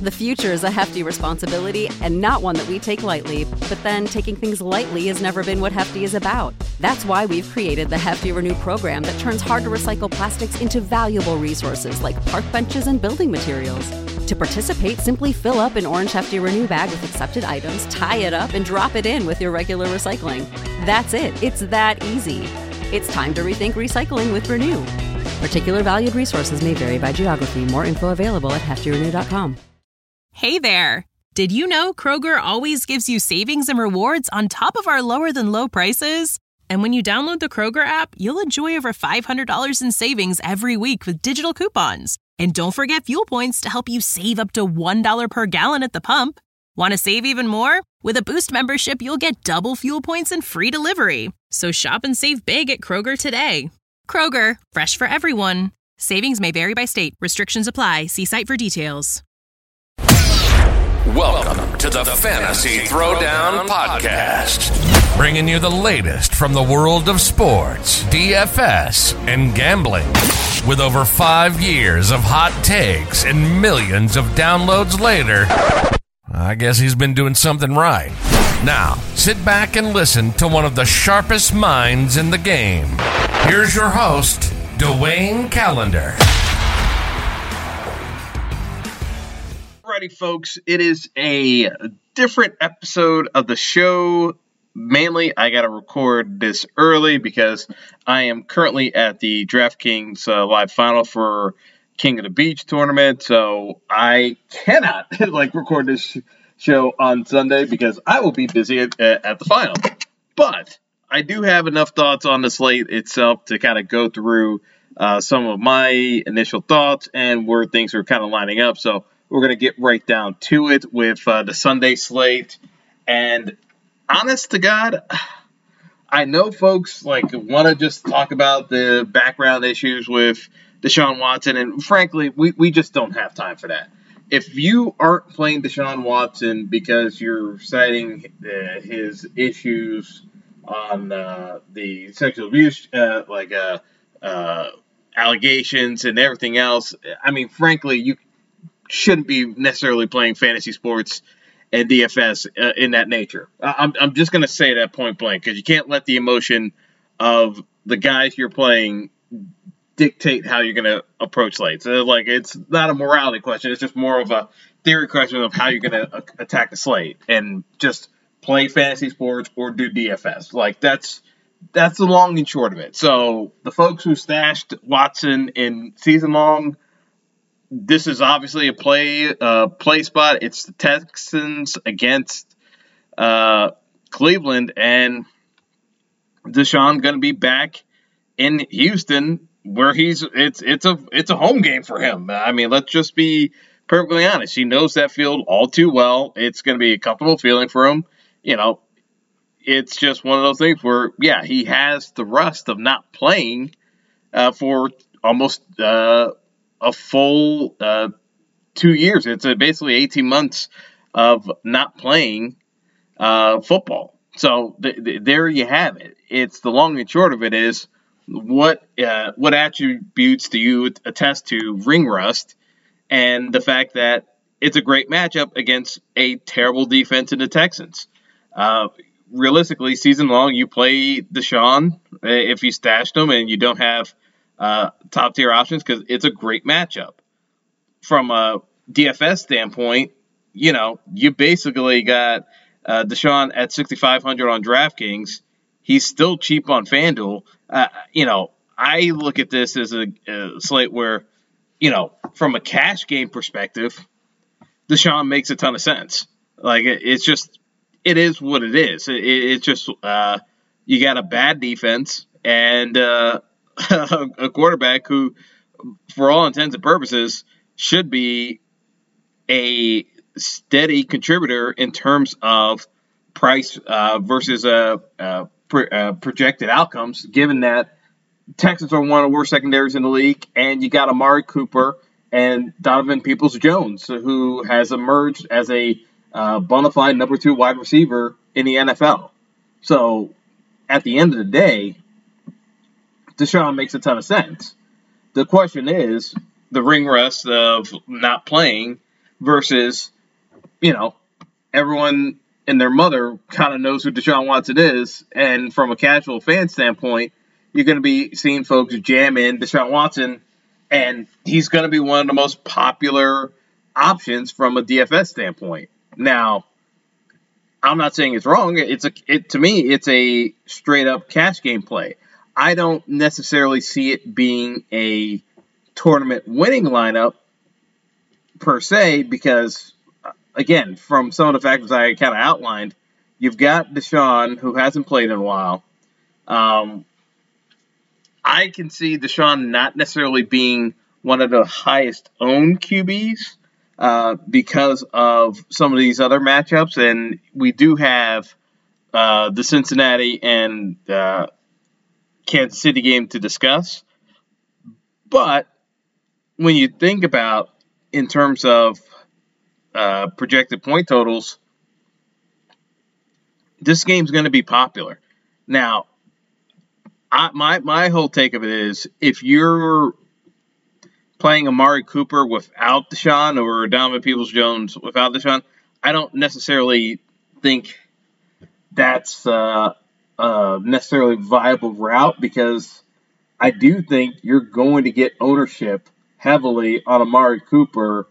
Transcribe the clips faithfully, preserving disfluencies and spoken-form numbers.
The future is a hefty responsibility and not one that we take lightly, but then taking things lightly has never been what Hefty is about. That's why we've created the Hefty Renew program that turns hard-to-recycle plastics into valuable resources like park benches and building materials. To participate, simply fill up an orange Hefty Renew bag with accepted items, tie it up, and drop it in with your regular recycling. That's it. It's that easy. It's time to rethink recycling with Renew. Particular valued resources may vary by geography. More info available at hefty renew dot com. Hey there! Did you know Kroger always gives you savings and rewards on top of our lower-than-low prices? And when you download the Kroger app, you'll enjoy over five hundred dollars in savings every week with digital coupons. And don't forget fuel points to help you save up to one dollar per gallon at the pump. Want to save even more? With a Boost membership, you'll get double fuel points and free delivery. So shop and save big at Kroger today. Kroger, fresh for everyone. Savings may vary by state. Restrictions apply. See site for details. Welcome to the Fantasy Throwdown Podcast, bringing you the latest from the world of sports, D F S, and gambling. With over five years of hot takes and millions of downloads later, I guess he's been doing something right. Now, sit back and listen to one of the sharpest minds in the game. Here's your host, Dwayne Callender. Alrighty, folks, it is a different episode of the show. Mainly, I got to record this early because I am currently at the DraftKings uh, live final for King of the Beach tournament, so I cannot like record this sh- show on Sunday because I will be busy at, at the final. But I do have enough thoughts on the slate itself to kind of go through uh, some of my initial thoughts and where things are kind of lining up. So we're going to get right down to it with uh, the Sunday slate. And honest to God, I know folks like want to just talk about the background issues with Deshaun Watson, and frankly, we, we just don't have time for that. If you aren't playing Deshaun Watson because you're citing uh, his issues on uh, the sexual abuse, uh, like uh, uh, allegations and everything else, I mean, frankly, you shouldn't be necessarily playing fantasy sports and D F S uh, in that nature. I'm I'm just going to say that point blank because you can't let the emotion of the guys you're playing dictate how you're going to approach slates. So, like, it's not a morality question. It's just more of a theory question of how you're going to uh, attack the slate and just play fantasy sports or do D F S. Like, that's that's the long and short of it. So the folks who stashed Watson in season long, this is obviously a play uh, play spot. It's the Texans against uh, Cleveland, and Deshaun going to be back in Houston, where he's it's it's a it's a home game for him. I mean, let's just be perfectly honest. He knows that field all too well. It's going to be a comfortable feeling for him. You know, it's just one of those things where, yeah, he has the rust of not playing uh, for almost uh, a full uh, two years. It's uh, basically eighteen months of not playing uh, football. So th- th- there you have it. It's the long and short of it is, what uh, what attributes do you attest to ring rust and the fact that it's a great matchup against a terrible defense in the Texans? Uh, realistically, season long, you play Deshaun if you stashed him and you don't have uh, top tier options because it's a great matchup. From a D F S standpoint, you know, you basically got uh, Deshaun at sixty-five hundred on DraftKings. He's still cheap on FanDuel. Uh, you know, I look at this as a, a slate where, you know, from a cash game perspective, Deshaun makes a ton of sense. Like, it, it's just, it is what it is. It, it, it's just, uh, you got a bad defense and uh, a quarterback who, for all intents and purposes, should be a steady contributor in terms of price uh, versus uh, uh, pro- uh, projected outcomes, given that Texans are one of the worst secondaries in the league, and you got Amari Cooper and Donovan Peoples-Jones, who has emerged as a uh, bona fide number two wide receiver in the N F L. So, at the end of the day, Deshaun makes a ton of sense. The question is, the ring rust of not playing, versus, you know, everyone and their mother kind of knows who Deshaun Watson is, and from a casual fan standpoint, you're going to be seeing folks jam in Deshaun Watson, and he's going to be one of the most popular options from a D F S standpoint. Now, I'm not saying it's wrong. It's a, it to me, it's a straight up cash game play. I don't necessarily see it being a tournament winning lineup per se, because again, from some of the factors I kind of outlined, you've got Deshaun, who hasn't played in a while. Um, I can see Deshaun not necessarily being one of the highest owned Q Bs uh, because of some of these other matchups, and we do have uh, the Cincinnati and uh, Kansas City game to discuss. But when you think about in terms of Uh, projected point totals, this game's going to be popular. Now, I, my my whole take of it is, if you're playing Amari Cooper without Deshaun or Donovan Peoples-Jones without Deshaun, I don't necessarily think that's uh, a necessarily viable route, because I do think you're going to get ownership heavily on Amari Cooper,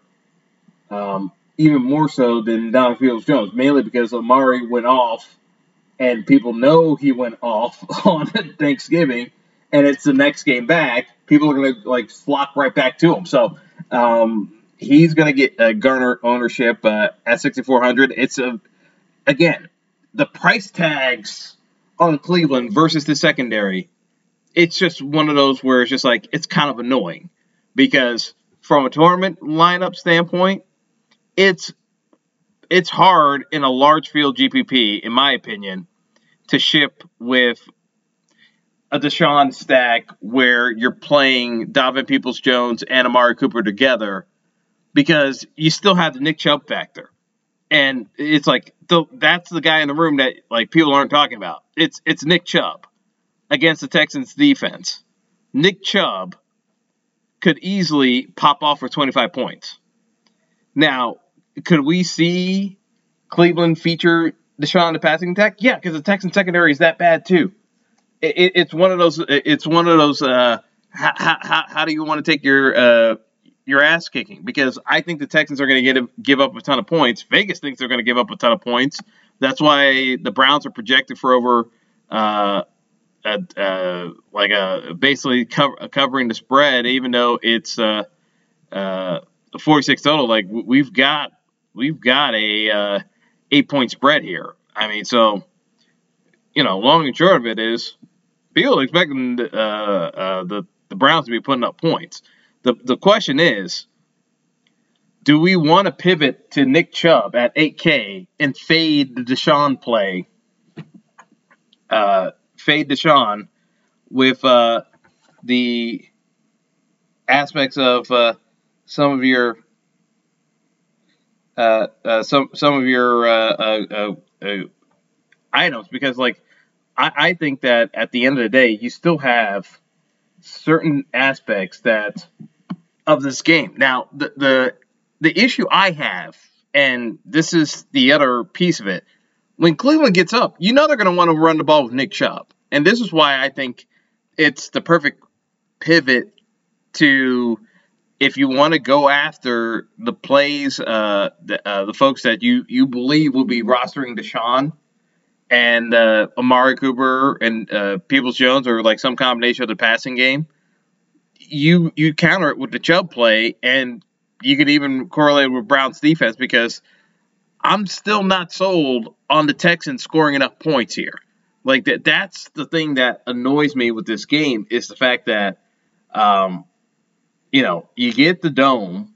um, even more so than Donovan Peoples-Jones, mainly because Amari went off, and people know he went off on Thanksgiving, and it's the next game back. People are going to like flock right back to him. So um, he's going to get uh, garner ownership uh, at sixty-four hundred. It's a again, the price tags on Cleveland versus the secondary. It's just one of those where it's just like, it's kind of annoying, because from a tournament lineup standpoint, It's it's hard in a large field G P P, in my opinion, to ship with a Deshaun stack where you're playing Donovan Peoples-Jones and Amari Cooper together, because you still have the Nick Chubb factor. And it's like, the, that's the guy in the room that like people aren't talking about. It's it's Nick Chubb against the Texans defense. Nick Chubb could easily pop off for twenty-five points. Now, could we see Cleveland feature Deshaun in the passing attack? Yeah, because the Texans secondary is that bad too. It, it, it's one of those. It's one of those. Uh, how, how, how do you want to take your uh, your ass kicking? Because I think the Texans are going to get give up a ton of points. Vegas thinks they're going to give up a ton of points. That's why the Browns are projected for over, uh, a, uh, like a basically cover, covering the spread, even though it's uh, uh, a forty-six total. Like we've got. We've got a uh, eight-point spread here. I mean, so, you know, long and short of it is, people are expecting uh, uh, the, the Browns to be putting up points. The the question is, do we want to pivot to Nick Chubb at eight K and fade the Deshaun play, uh, fade Deshaun with uh, the aspects of uh, some of your Uh, uh, some some of your uh, uh, uh, uh, items, because like I, I think that at the end of the day, you still have certain aspects that of this game. Now, the the the issue I have, and this is the other piece of it, when Cleveland gets up, you know they're going to want to run the ball with Nick Chubb, and this is why I think it's the perfect pivot to. If you want to go after the plays, uh, the, uh, the folks that you, you believe will be rostering Deshaun and uh, Amari Cooper and uh, Peoples-Jones, or like some combination of the passing game, you you counter it with the Chubb play, and you could even correlate it with Browns defense, because I'm still not sold on the Texans scoring enough points here. Like that, that's the thing that annoys me with this game, is the fact that um, – you know, you get the dome,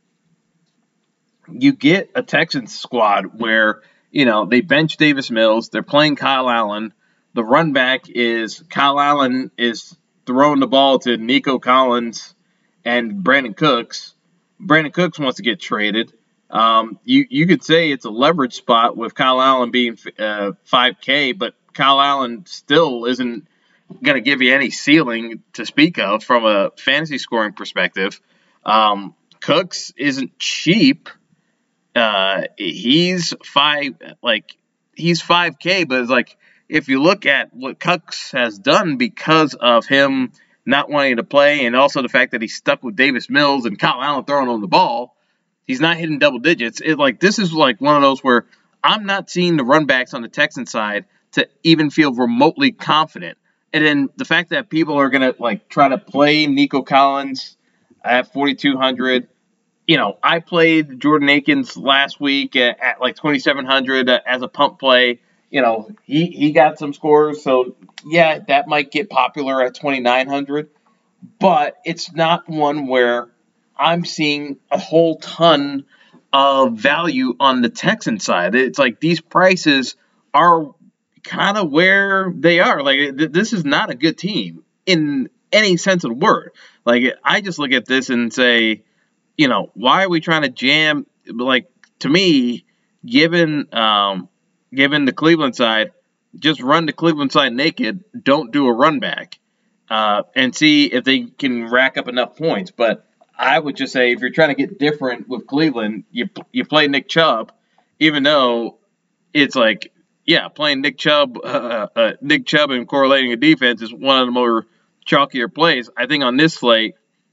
you get a Texans squad where, you know, they bench Davis Mills, they're playing Kyle Allen, the run back is, Kyle Allen is throwing the ball to Nico Collins and Brandon Cooks. Brandon Cooks wants to get traded. Um, you, you could say it's a leverage spot with Kyle Allen being uh, five K, but Kyle Allen still isn't going to give you any ceiling to speak of from a fantasy scoring perspective. Um, Cooks isn't cheap, Uh, he's five, like he's five K, but it's like if you look at what Cooks has done because of him not wanting to play, and also the fact that he's stuck with Davis Mills and Kyle Allen throwing on the ball, he's not hitting double digits. It like this is like one of those where I'm not seeing the run backs on the Texans side to even feel remotely confident. And then the fact that people are gonna like try to play Nico Collins at forty-two hundred. You know, I played Jordan Akins last week at, at like twenty-seven hundred uh, as a pump play. You know, he, he got some scores, so yeah, that might get popular at twenty-nine hundred. But it's not one where I'm seeing a whole ton of value on the Texan side. It's like these prices are kind of where they are. Like, th- this is not a good team in any sense of the word. Like, I just look at this and say, you know, why are we trying to jam? Like, to me, given um, given the Cleveland side, just run the Cleveland side naked. Don't do a run back uh, and see if they can rack up enough points. But I would just say if you're trying to get different with Cleveland, you you play Nick Chubb, even though it's like, yeah, playing Nick Chubb, uh, uh, Nick Chubb and correlating a defense is one of the more chalkier plays. I think on this slate,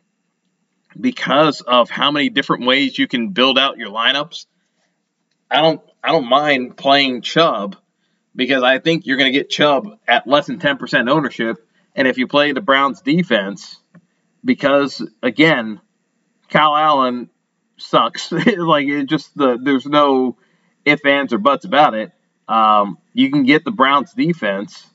because of how many different ways you can build out your lineups, I don't I don't mind playing Chubb because I think you're going to get Chubb at less than ten percent ownership. And if you play the Browns defense, because, again, Kyle Allen sucks. Like, it just the there's no ifs, ands, or buts about it. Um, you can get the Browns defense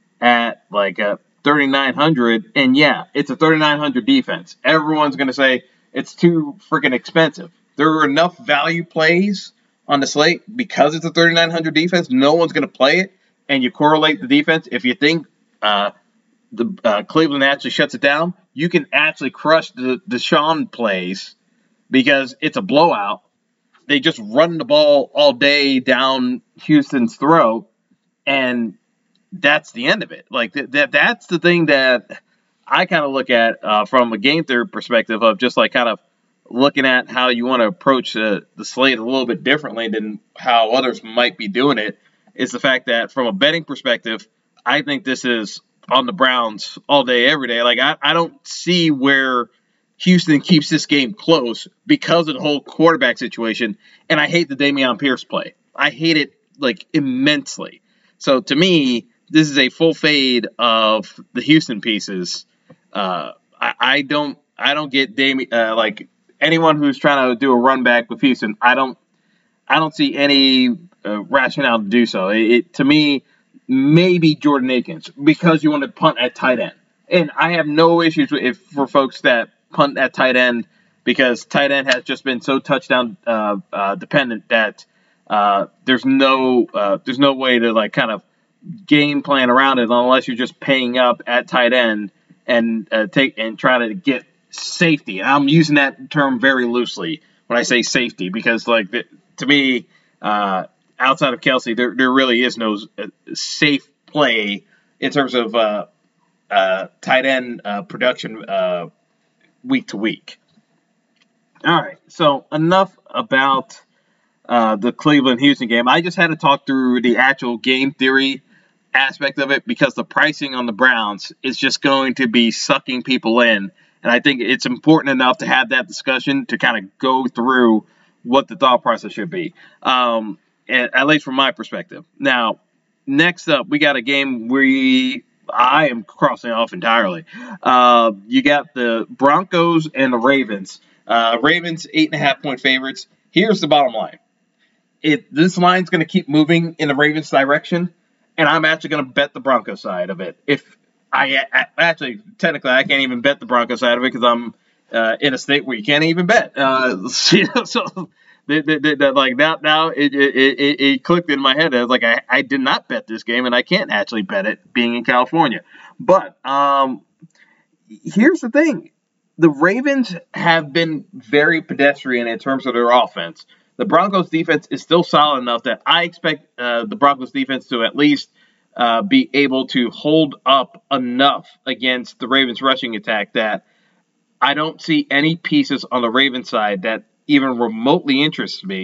at like a thirty-nine hundred, and yeah, it's a thirty-nine hundred defense. Everyone's going to say it's too freaking expensive. There are enough value plays on the slate because it's a thirty-nine hundred defense. No one's going to play it, and you correlate the defense. If you think uh, the uh, Cleveland actually shuts it down, you can actually crush the Deshaun plays because it's a blowout. They just run the ball all day down Houston's throat, and that's the end of it. Like that, that that's the thing that I kind of look at uh, from a game theory perspective of just like kind of looking at how you want to approach uh, the slate a little bit differently than how others might be doing it. Is the fact that from a betting perspective, I think this is on the Browns all day, every day. Like I, I don't see where Houston keeps this game close because of the whole quarterback situation, and I hate the Dameon Pierce play. I hate it like immensely. So to me, this is a full fade of the Houston pieces. Uh, I, I don't, I don't get Dame, uh, like anyone who's trying to do a run back with Houston. I don't, I don't see any uh, rationale to do so. It, it to me, maybe Jordan Akins because you want to punt at tight end, and I have no issues with if for folks that punt at tight end because tight end has just been so touchdown uh, uh, dependent that uh, there's no, uh, there's no way to like kind of game plan around it unless you're just paying up at tight end and uh, take and try to get safety. I'm using that term very loosely when I say safety because, like, the, to me, uh, outside of Kelsey, there there really is no uh, safe play in terms of uh, uh, tight end uh, production uh, week to week. All right, so enough about uh, the Cleveland-Houston game. I just had to talk through the actual game theory aspect of it because the pricing on the Browns is just going to be sucking people in. And I think it's important enough to have that discussion to kind of go through what the thought process should be, um, at least from my perspective. Now, next up, we got a game we I am crossing off entirely. Uh, you got the Broncos and the Ravens. Uh, Ravens, eight and a half point favorites. Here's the bottom line. It, this line's going to keep moving in the Ravens direction, and I'm actually going to bet the Broncos side of it. If I, I actually, technically, I can't even bet the Broncos side of it because I'm uh, in a state where you can't even bet. Uh, so, the, the, the, like now, now it, it, it, it clicked in my head. I was like, I, I did not bet this game, and I can't actually bet it being in California. But um, here's the thing: the Ravens have been very pedestrian in terms of their offense. The Broncos defense is still solid enough that I expect uh, the Broncos defense to at least uh, be able to hold up enough against the Ravens rushing attack that I don't see any pieces on the Ravens side that even remotely interests me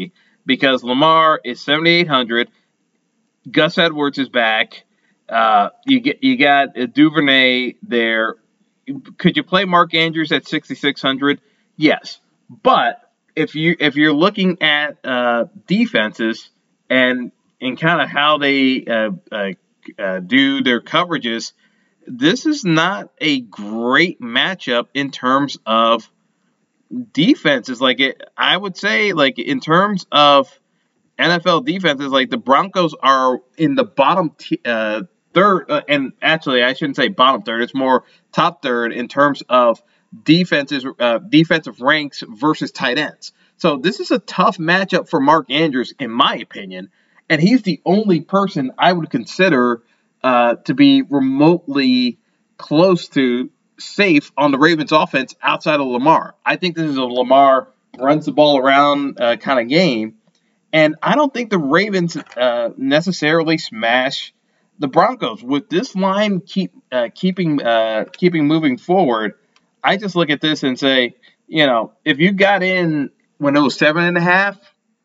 because Lamar is seventy-eight hundred. Gus Edwards is back. Uh, you get you got Duvernay there. Could you play Mark Andrews at sixty-six hundred? Yes, but if you if you're looking at uh, defenses and and kind of how they uh, uh, uh, do their coverages, this is not a great matchup in terms of defenses. Like it, I would say, like in terms of N F L defenses, like the Broncos are in the bottom t- uh, third, uh, and actually I shouldn't say bottom third. It's more top third in terms of defenses, uh, defensive ranks versus tight ends. So this is a tough matchup for Mark Andrews, in my opinion, and he's the only person I would consider uh, to be remotely close to safe on the Ravens offense outside of Lamar. I think this is a Lamar runs the ball around uh, kind of game, and I don't think the Ravens uh, necessarily smash the Broncos. With this line keep uh, keeping uh, keeping moving forward, I just look at this and say, you know, if you got in when it was seven and a half,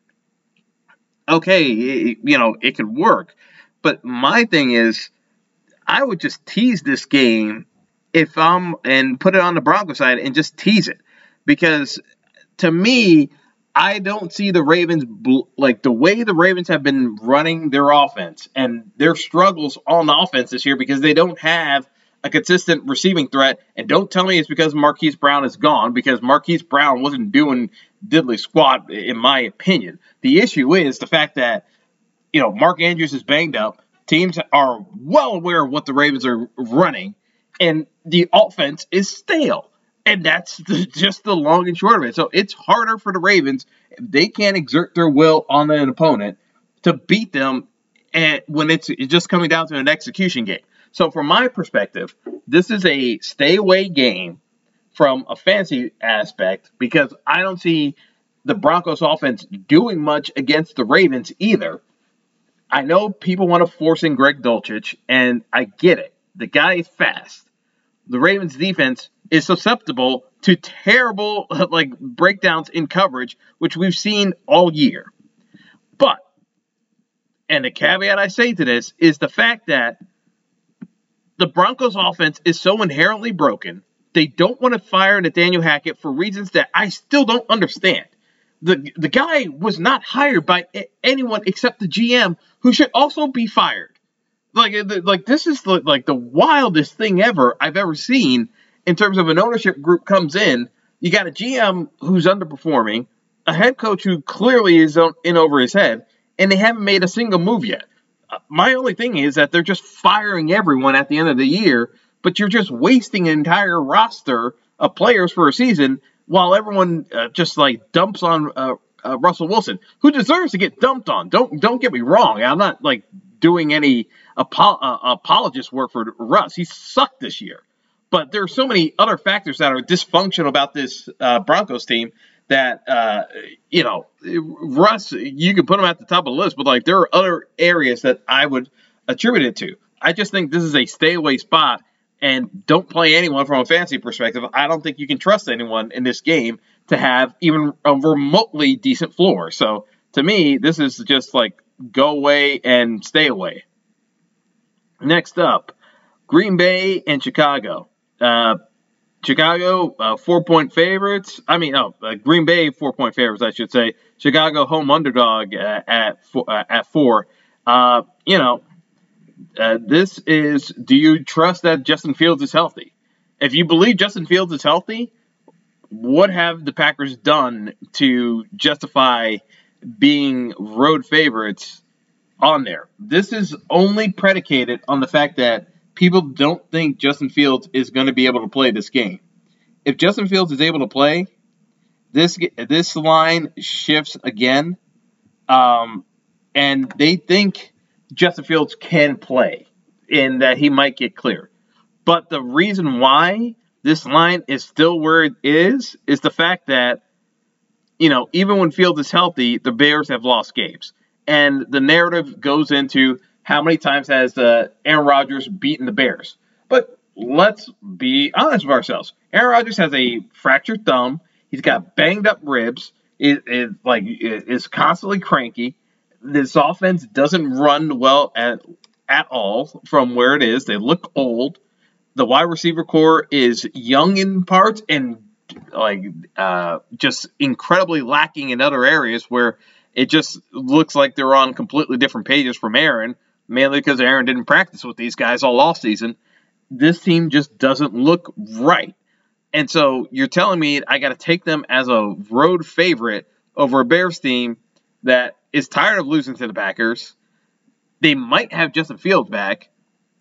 okay, it, you know, it could work. But my thing is, I would just tease this game if I'm and put it on the Broncos side and just tease it, because to me, I don't see the Ravens like the way the Ravens have been running their offense and their struggles on the offense this year because they don't have a consistent receiving threat. And don't tell me it's because Marquise Brown is gone, because Marquise Brown wasn't doing diddly squat, in my opinion. The issue is the fact that, you know, Mark Andrews is banged up. Teams are well aware of what the Ravens are running, and the offense is stale. And that's the, just the long and short of it. So it's harder for the Ravens if they can't exert their will on an opponent to beat them and when it's just coming down to an execution game. So from my perspective, this is a stay away game from a fantasy aspect because I don't see the Broncos offense doing much against the Ravens either. I know people want to force in Greg Dulcich, and I get it. The guy is fast. The Ravens defense is susceptible to terrible like breakdowns in coverage, which we've seen all year. But, and the caveat I say to this is the fact that the Broncos offense is so inherently broken, they don't want to fire Nathaniel Hackett for reasons that I still don't understand. The, the guy was not hired by anyone except the G M, who should also be fired. Like, like this is the, like the wildest thing ever I've ever seen in terms of an ownership group comes in. You got a G M who's underperforming, a head coach who clearly is in over his head, and they haven't made a single move yet. Uh, my only thing is that they're just firing everyone at the end of the year, but you're just wasting an entire roster of players for a season while everyone uh, just like dumps on uh, uh, Russell Wilson, who deserves to get dumped on. Don't don't get me wrong. I'm not like doing any apo- uh, apologist work for Russ. He sucked this year. But there are so many other factors that are dysfunctional about this uh, Broncos team that, uh, you know, Russ, you can put him at the top of the list, but like there are other areas that I would attribute it to. I just think this is a stay away spot, and don't play anyone from a fantasy perspective. I don't think you can trust anyone in this game to have even a remotely decent floor. So to me, this is just like go away and stay away. Next up, Green Bay and Chicago. Uh, Chicago, uh, four-point favorites. I mean, oh, uh, Green Bay, four-point favorites, I should say. Chicago, home underdog uh, at four. Uh, at four. Uh, you know, uh, this is, do you trust that Justin Fields is healthy? If you believe Justin Fields is healthy, what have the Packers done to justify being road favorites on there? This is only predicated on the fact that people don't think Justin Fields is going to be able to play this game. If Justin Fields is able to play, this this line shifts again, um, and they think Justin Fields can play and that he might get cleared. But the reason why this line is still where it is is the fact that, you know, even when Fields is healthy, the Bears have lost games. And the narrative goes into how many times has uh, Aaron Rodgers beaten the Bears? But let's be honest with ourselves. Aaron Rodgers has a fractured thumb. He's got banged up ribs. is, is like is constantly cranky. This offense doesn't run well at at all from where it is. They look old. The wide receiver core is young in parts and like uh, just incredibly lacking in other areas where it just looks like they're on completely different pages from Aaron, mainly because Aaron didn't practice with these guys all offseason. This team just doesn't look right. And so you're telling me I got to take them as a road favorite over a Bears team that is tired of losing to the Packers. They might have Justin Fields back.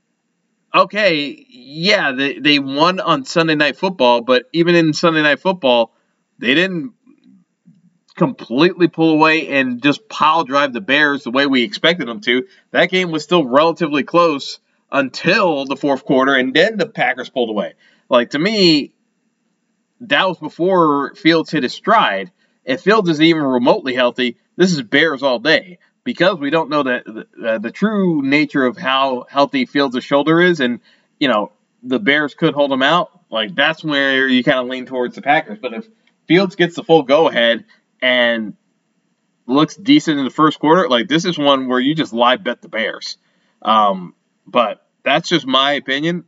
Okay, yeah, they, they won on Sunday Night Football, but even in Sunday Night Football, they didn't completely pull away and just pile drive the Bears the way we expected them to. That game was still relatively close until the fourth quarter, and then the Packers pulled away. Like, to me, that was before Fields hit his stride. If Fields is even remotely healthy, this is Bears all day. Because we don't know the, the, uh, the true nature of how healthy Fields' shoulder is, and, you know, the Bears could hold him out, like, that's where you kind of lean towards the Packers. But if Fields gets the full go-ahead and looks decent in the first quarter, like, this is one where you just live bet the Bears. Um, but that's just my opinion.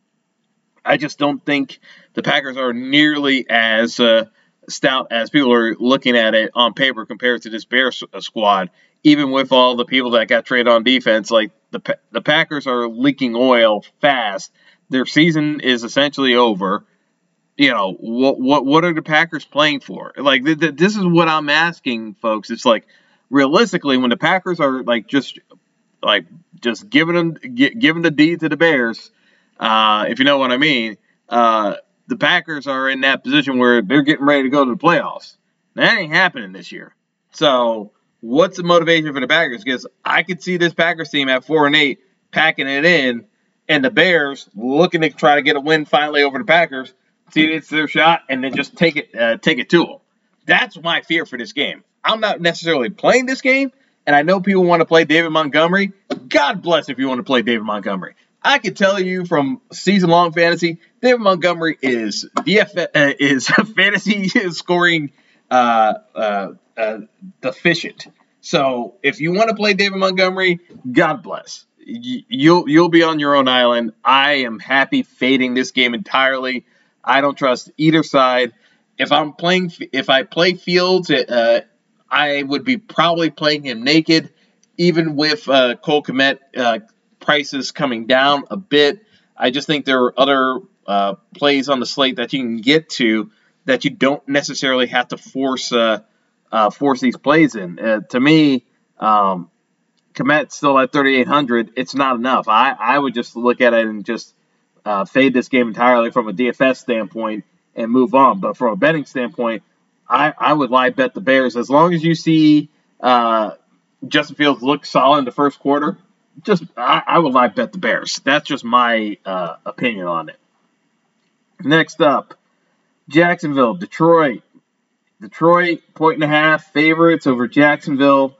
I just don't think the Packers are nearly as uh, stout as people are looking at it on paper compared to this Bears squad. Even with all the people that got traded on defense, like the the Packers are leaking oil fast. Their season is essentially over. You know, what what what are the Packers playing for? Like th- th- this is what I'm asking, folks. It's like realistically, when the Packers are like just like just giving them gi- giving the D to the Bears, uh, if you know what I mean, uh, the Packers are in that position where they're getting ready to go to the playoffs. That ain't happening this year. So what's the motivation for the Packers? Because I could see this Packers team at four and eight packing it in, and the Bears looking to try to get a win finally over the Packers, see it's their shot, and then just take it uh, take it to them. That's my fear for this game. I'm not necessarily playing this game, and I know people want to play David Montgomery. God bless if you want to play David Montgomery. I can tell you from season-long fantasy, David Montgomery is D F uh, is fantasy scoring uh, uh, uh, deficient. So if you want to play David Montgomery, God bless. You'll you'll be on your own island. I am happy fading this game entirely. I don't trust either side. If I'm playing, if I play Fields, uh, I would be probably playing him naked, even with uh, Cole Kmet uh, prices coming down a bit. I just think there are other uh, plays on the slate that you can get to that you don't necessarily have to force uh, uh, force these plays in. Uh, to me, um, Kmet's still at thirty-eight hundred. It's not enough. I, I would just look at it and just uh, fade this game entirely from a D F S standpoint and move on. But from a betting standpoint, I, I would live bet the Bears. As long as you see uh, Justin Fields look solid in the first quarter, just I, I would live bet the Bears. That's just my uh, opinion on it. Next up, Jacksonville, Detroit. Detroit, point and a half favorites over Jacksonville.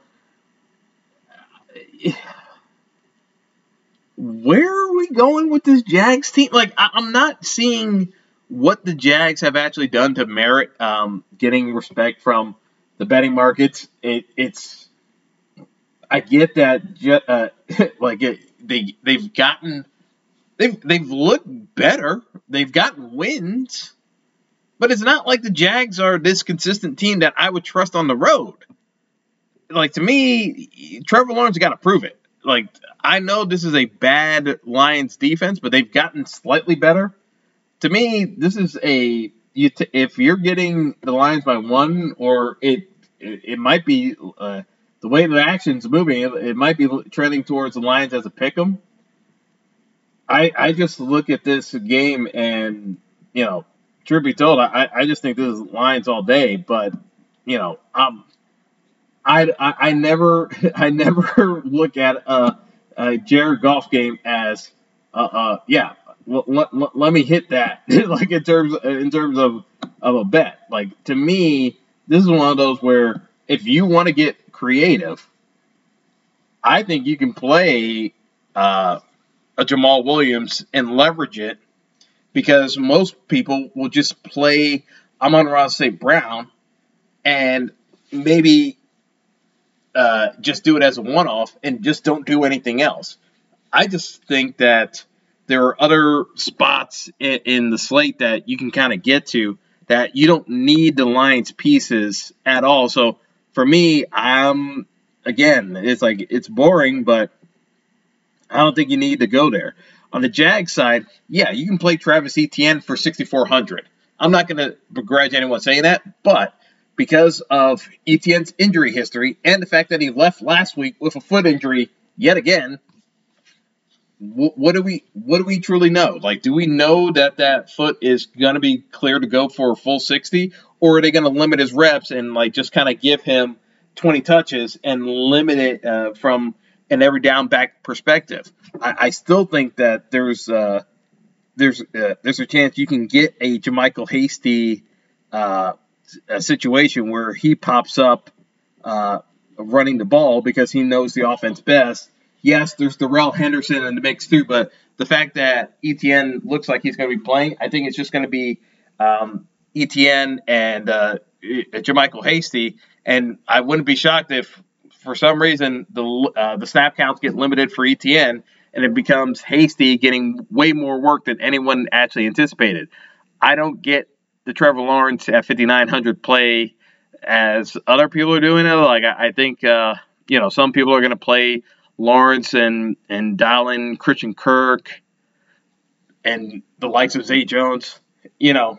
Where are we going with this Jags team? Like, I, I'm not seeing what the Jags have actually done to merit um, getting respect from the betting markets. It, it's, I get that, uh, like it, they they've gotten, they've they've looked better, they've gotten wins, but it's not like the Jags are this consistent team that I would trust on the road. Like, to me, Trevor Lawrence got to prove it. Like, I know this is a bad Lions defense, but they've gotten slightly better. To me, this is a you t- if you're getting the Lions by one, or it it, it might be uh, the way the action's moving, it, it might be trending towards the Lions as a pick'em. I I just look at this game and, you know, truth be told, I I just think this is Lions all day. But, you know, um, I I, I never I never look at a, a Jared Goff game as uh uh yeah. Let, let, let me hit that like in terms in terms of, of a bet. Like, to me, this is one of those where if you want to get creative, I think you can play uh, a Jamal Williams and leverage it, because most people will just play Amon-Ra Saint Brown and maybe uh, just do it as a one-off and just don't do anything else. I just think that there are other spots in, in the slate that you can kind of get to that you don't need the Lions pieces at all. So for me, I'm, again, it's like, it's boring, but I don't think you need to go there. On the Jags side, yeah, you can play Travis Etienne for sixty-four hundred. I'm not going to begrudge anyone saying that, but because of Etienne's injury history and the fact that he left last week with a foot injury yet again, what do we what do we truly know? Like, do we know that that foot is going to be clear to go for a full sixty, or are they going to limit his reps and like just kind of give him twenty touches and limit it uh, from an every down back perspective? I, I still think that there's uh, there's uh, there's a chance you can get a JaMycal Hasty uh, a situation where he pops up uh, running the ball because he knows the offense best. Yes, there's Darrell Henderson in the mix too, but the fact that Etienne looks like he's going to be playing, I think it's just going to be um, Etienne and uh, JaMycal Hasty, and I wouldn't be shocked if for some reason the uh, the snap counts get limited for Etienne and it becomes Hasty getting way more work than anyone actually anticipated. I don't get the Trevor Lawrence at fifty-nine hundred play as other people are doing it. Like I, I think uh, you know some people are going to play Lawrence and, and dial in Christian Kirk and the likes of Zay Jones. You know,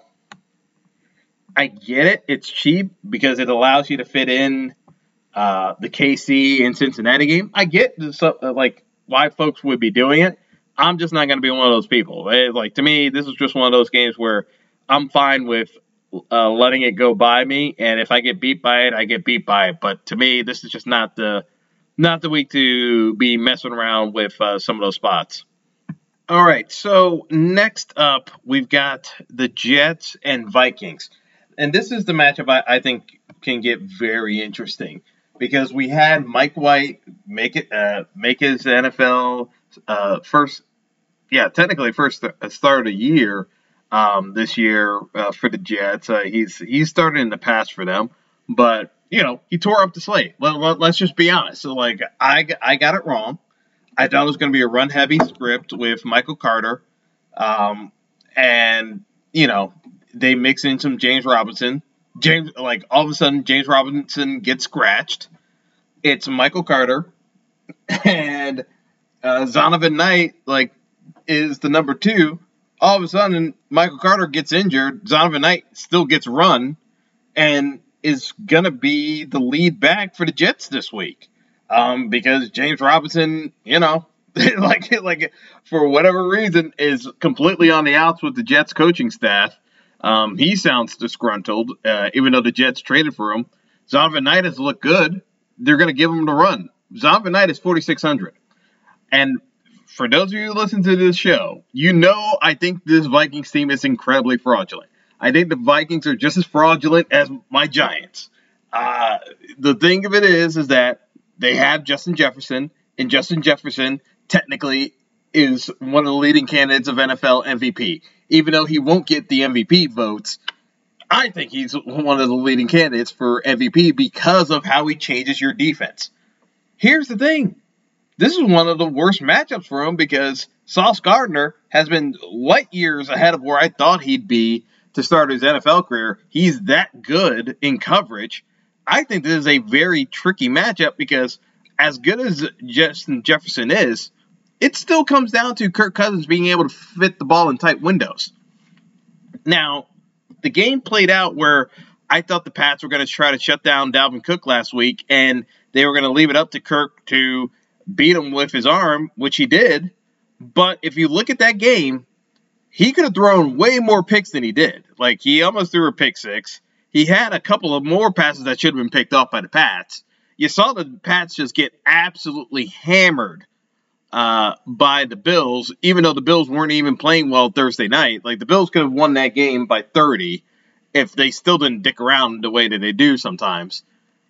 I get it. It's cheap because it allows you to fit in uh, the K C and Cincinnati game. I get this, uh, like why folks would be doing it. I'm just not going to be one of those people. It, like to me, this is just one of those games where I'm fine with uh, letting it go by me, and if I get beat by it, I get beat by it. But to me, this is just not the Not the week to be messing around with uh, some of those spots. All right, so next up, we've got the Jets and Vikings. And this is the matchup I, I think can get very interesting because we had Mike White make it uh, make his N F L uh, first, yeah, technically first start of the year um, this year uh, for the Jets. Uh, he's he's started in the past for them, but you know, he tore up the slate. Let, let, let's just be honest. So, like, I, I got it wrong. I thought it was going to be a run-heavy script with Michael Carter. Um, and, you know, they mix in some James Robinson. James, like, all of a sudden, James Robinson gets scratched. It's Michael Carter. And uh, Zonovan Knight, like, is the number two. All of a sudden, Michael Carter gets injured. Zonovan Knight still gets run. And is going to be the lead back for the Jets this week. Um, because James Robinson, you know, like, like for whatever reason, is completely on the outs with the Jets coaching staff. Um, he sounds disgruntled, uh, even though the Jets traded for him. Zonovan Knight has looked good. They're going to give him the run. Zonovan Knight is forty-six hundred. And for those of you who listen to this show, you know I think this Vikings team is incredibly fraudulent. I think the Vikings are just as fraudulent as my Giants. Uh, the thing of it is, is that they have Justin Jefferson, and Justin Jefferson technically is one of the leading candidates of N F L M V P. Even though he won't get the M V P votes, I think he's one of the leading candidates for M V P because of how he changes your defense. Here's the thing. This is one of the worst matchups for him because Sauce Gardner has been light years ahead of where I thought he'd be to start his N F L career. He's that good in coverage. I think this is a very tricky matchup because as good as Justin Jefferson is, it still comes down to Kirk Cousins being able to fit the ball in tight windows. Now, the game played out where I thought the Pats were going to try to shut down Dalvin Cook last week, and they were going to leave it up to Kirk to beat him with his arm, which he did. But if you look at that game, he could have thrown way more picks than he did. Like, he almost threw a pick six. He had a couple of more passes that should have been picked off by the Pats. You saw the Pats just get absolutely hammered uh, by the Bills, even though the Bills weren't even playing well Thursday night. Like, the Bills could have won that game by thirty if they still didn't dick around the way that they do sometimes.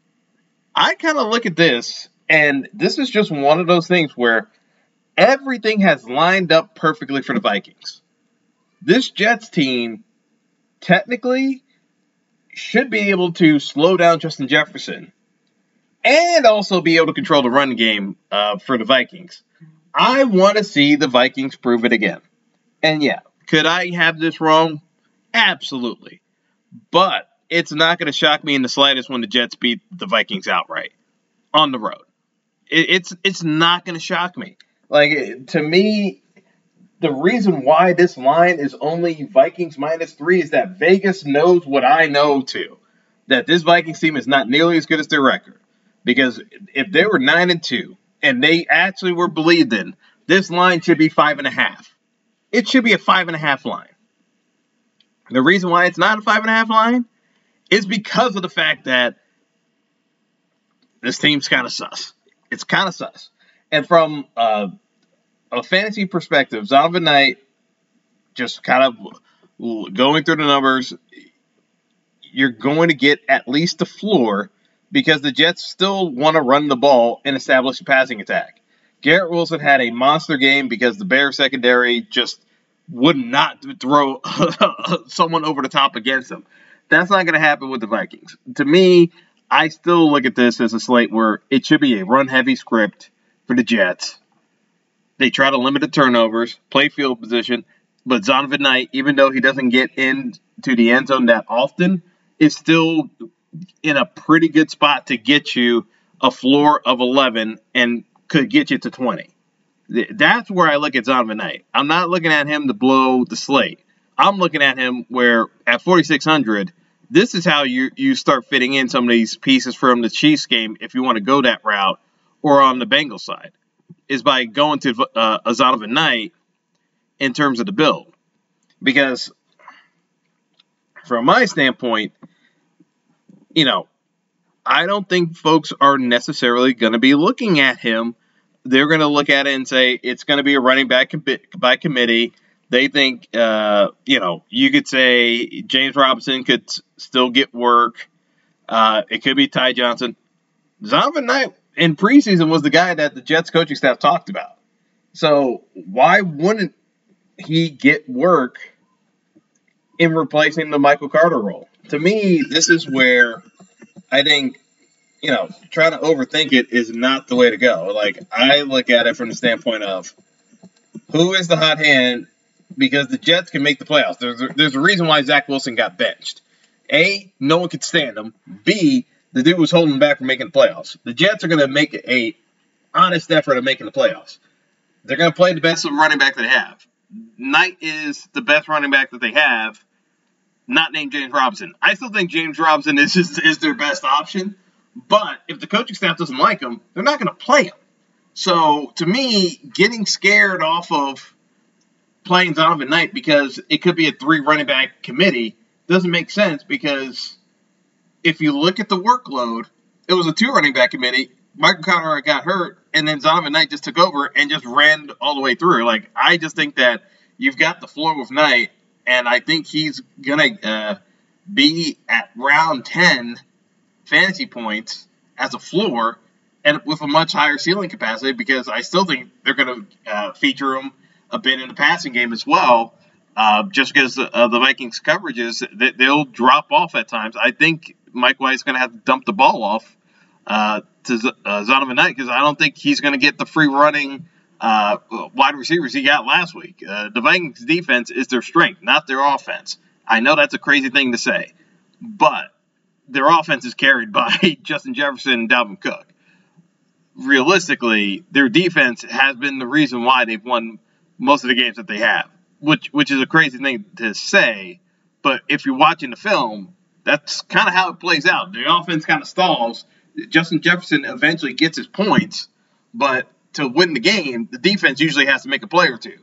I kind of look at this, and this is just one of those things where everything has lined up perfectly for the Vikings. This Jets team technically should be able to slow down Justin Jefferson and also be able to control the run game uh, for the Vikings. I want to see the Vikings prove it again. And yeah, could I have this wrong? Absolutely. But it's not going to shock me in the slightest when the Jets beat the Vikings outright on the road. It, it's it's not going to shock me. Like, to me, the reason why this line is only Vikings minus three is that Vegas knows what I know too. That this Vikings team is not nearly as good as their record. Because if they were nine and two and they actually were believed in, this line should be five and a half. It should be a five and a half line. The reason why it's not a five and a half line is because of the fact that this team's kind of sus. It's kind of sus. And from uh, a fantasy perspective, Zonovan Knight, just kind of going through the numbers, you're going to get at least the floor because the Jets still want to run the ball and establish a passing attack. Garrett Wilson had a monster game because the Bears secondary just would not throw someone over the top against him. That's not going to happen with the Vikings. To me, I still look at this as a slate where it should be a run-heavy script for the Jets. They try to limit the turnovers, play field position, but Zonovan Knight, even though he doesn't get into the end zone that often, is still in a pretty good spot to get you a floor of eleven and could get you to twenty. That's where I look at Zonovan Knight. I'm not looking at him to blow the slate. I'm looking at him where at forty-six hundred, this is how you, you start fitting in some of these pieces from the Chiefs game if you want to go that route, or on the Bengals side, is by going to uh, a Zonovan Knight in terms of the build. Because from my standpoint, you know, I don't think folks are necessarily going to be looking at him. They're going to look at it and say it's going to be a running back by committee. They think, uh, you know, you could say James Robinson could s- still get work. Uh, it could be Ty Johnson. Zonovan Knight in preseason was the guy that the Jets coaching staff talked about. So why wouldn't he get work in replacing the Michael Carter role? To me, this is where I think, you know, trying to overthink it is not the way to go. Like, I look at it from the standpoint of who is the hot hand, because the Jets can make the playoffs. There's a, there's a reason why Zach Wilson got benched. A, no one could stand him. B, the dude was holding him back from making the playoffs. The Jets are going to make a honest effort of making the playoffs. They're going to play the best running back they have. Knight is the best running back that they have, not named James Robinson. I still think James Robinson is just, is their best option. But if the coaching staff doesn't like him, they're not going to play him. So, to me, getting scared off of playing Zonovan Knight because it could be a three running back committee doesn't make sense, because if you look at the workload, it was a two running back committee. Michael Carter got hurt, and then Zonovan Knight just took over and just ran all the way through. Like, I just think that you've got the floor with Knight, and I think he's going to uh, be at round ten fantasy points as a floor, and with a much higher ceiling capacity, because I still think they're going to uh, feature him a bit in the passing game as well, uh, just because uh, the Vikings' coverages, they, they'll drop off at times. I think Mike White's going to have to dump the ball off uh, to Z- uh, Zonovan Knight, because I don't think he's going to get the free running uh, wide receivers he got last week. Uh, the Vikings' defense is their strength, not their offense. I know that's a crazy thing to say, but their offense is carried by Justin Jefferson and Dalvin Cook. Realistically, their defense has been the reason why they've won most of the games that they have, which which is a crazy thing to say, but if you're watching the film, that's kind of how it plays out. The offense kind of stalls. Justin Jefferson eventually gets his points, but to win the game, the defense usually has to make a play or two.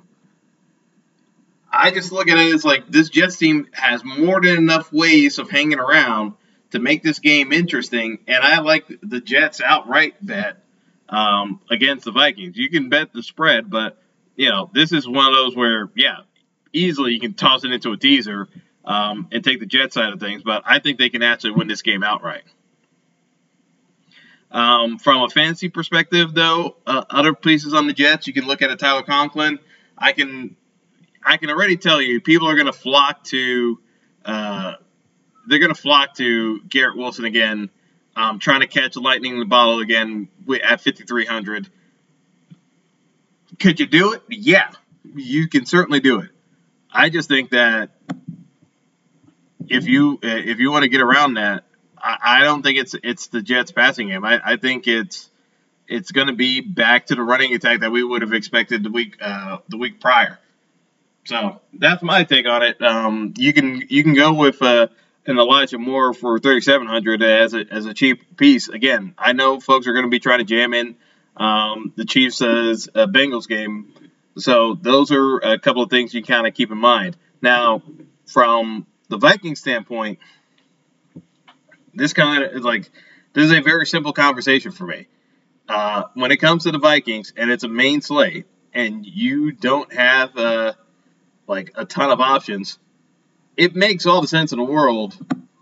I just look at it as like this Jets team has more than enough ways of hanging around to make this game interesting, and I like the Jets outright bet um, against the Vikings. You can bet the spread, but you know, this is one of those where, yeah, easily you can toss it into a teaser um, and take the Jets side of things, but I think they can actually win this game outright. Um, from a fantasy perspective, though, uh, other pieces on the Jets, you can look at a Tyler Conklin. I can I can already tell you, people are going to flock to uh, they're going to flock to Garrett Wilson again, um, trying to catch lightning in the bottle again at fifty-three hundred. Could you do it? Yeah, you can certainly do it. I just think that if you if you want to get around that, I, I don't think it's it's the Jets passing game. I, I think it's it's going to be back to the running attack that we would have expected the week uh, the week prior. So that's my take on it. Um, you can you can go with uh, an Elijah Moore for thirty-seven hundred as a as a cheap piece. Again, I know folks are going to be trying to jam in um, the Chiefs as a Bengals game, so those are a couple of things you kind of keep in mind. Now, from the Vikings standpoint, this kind of is like this is a very simple conversation for me. Uh, when it comes to the Vikings, and it's a main slate, and you don't have uh, like a ton of options, it makes all the sense in the world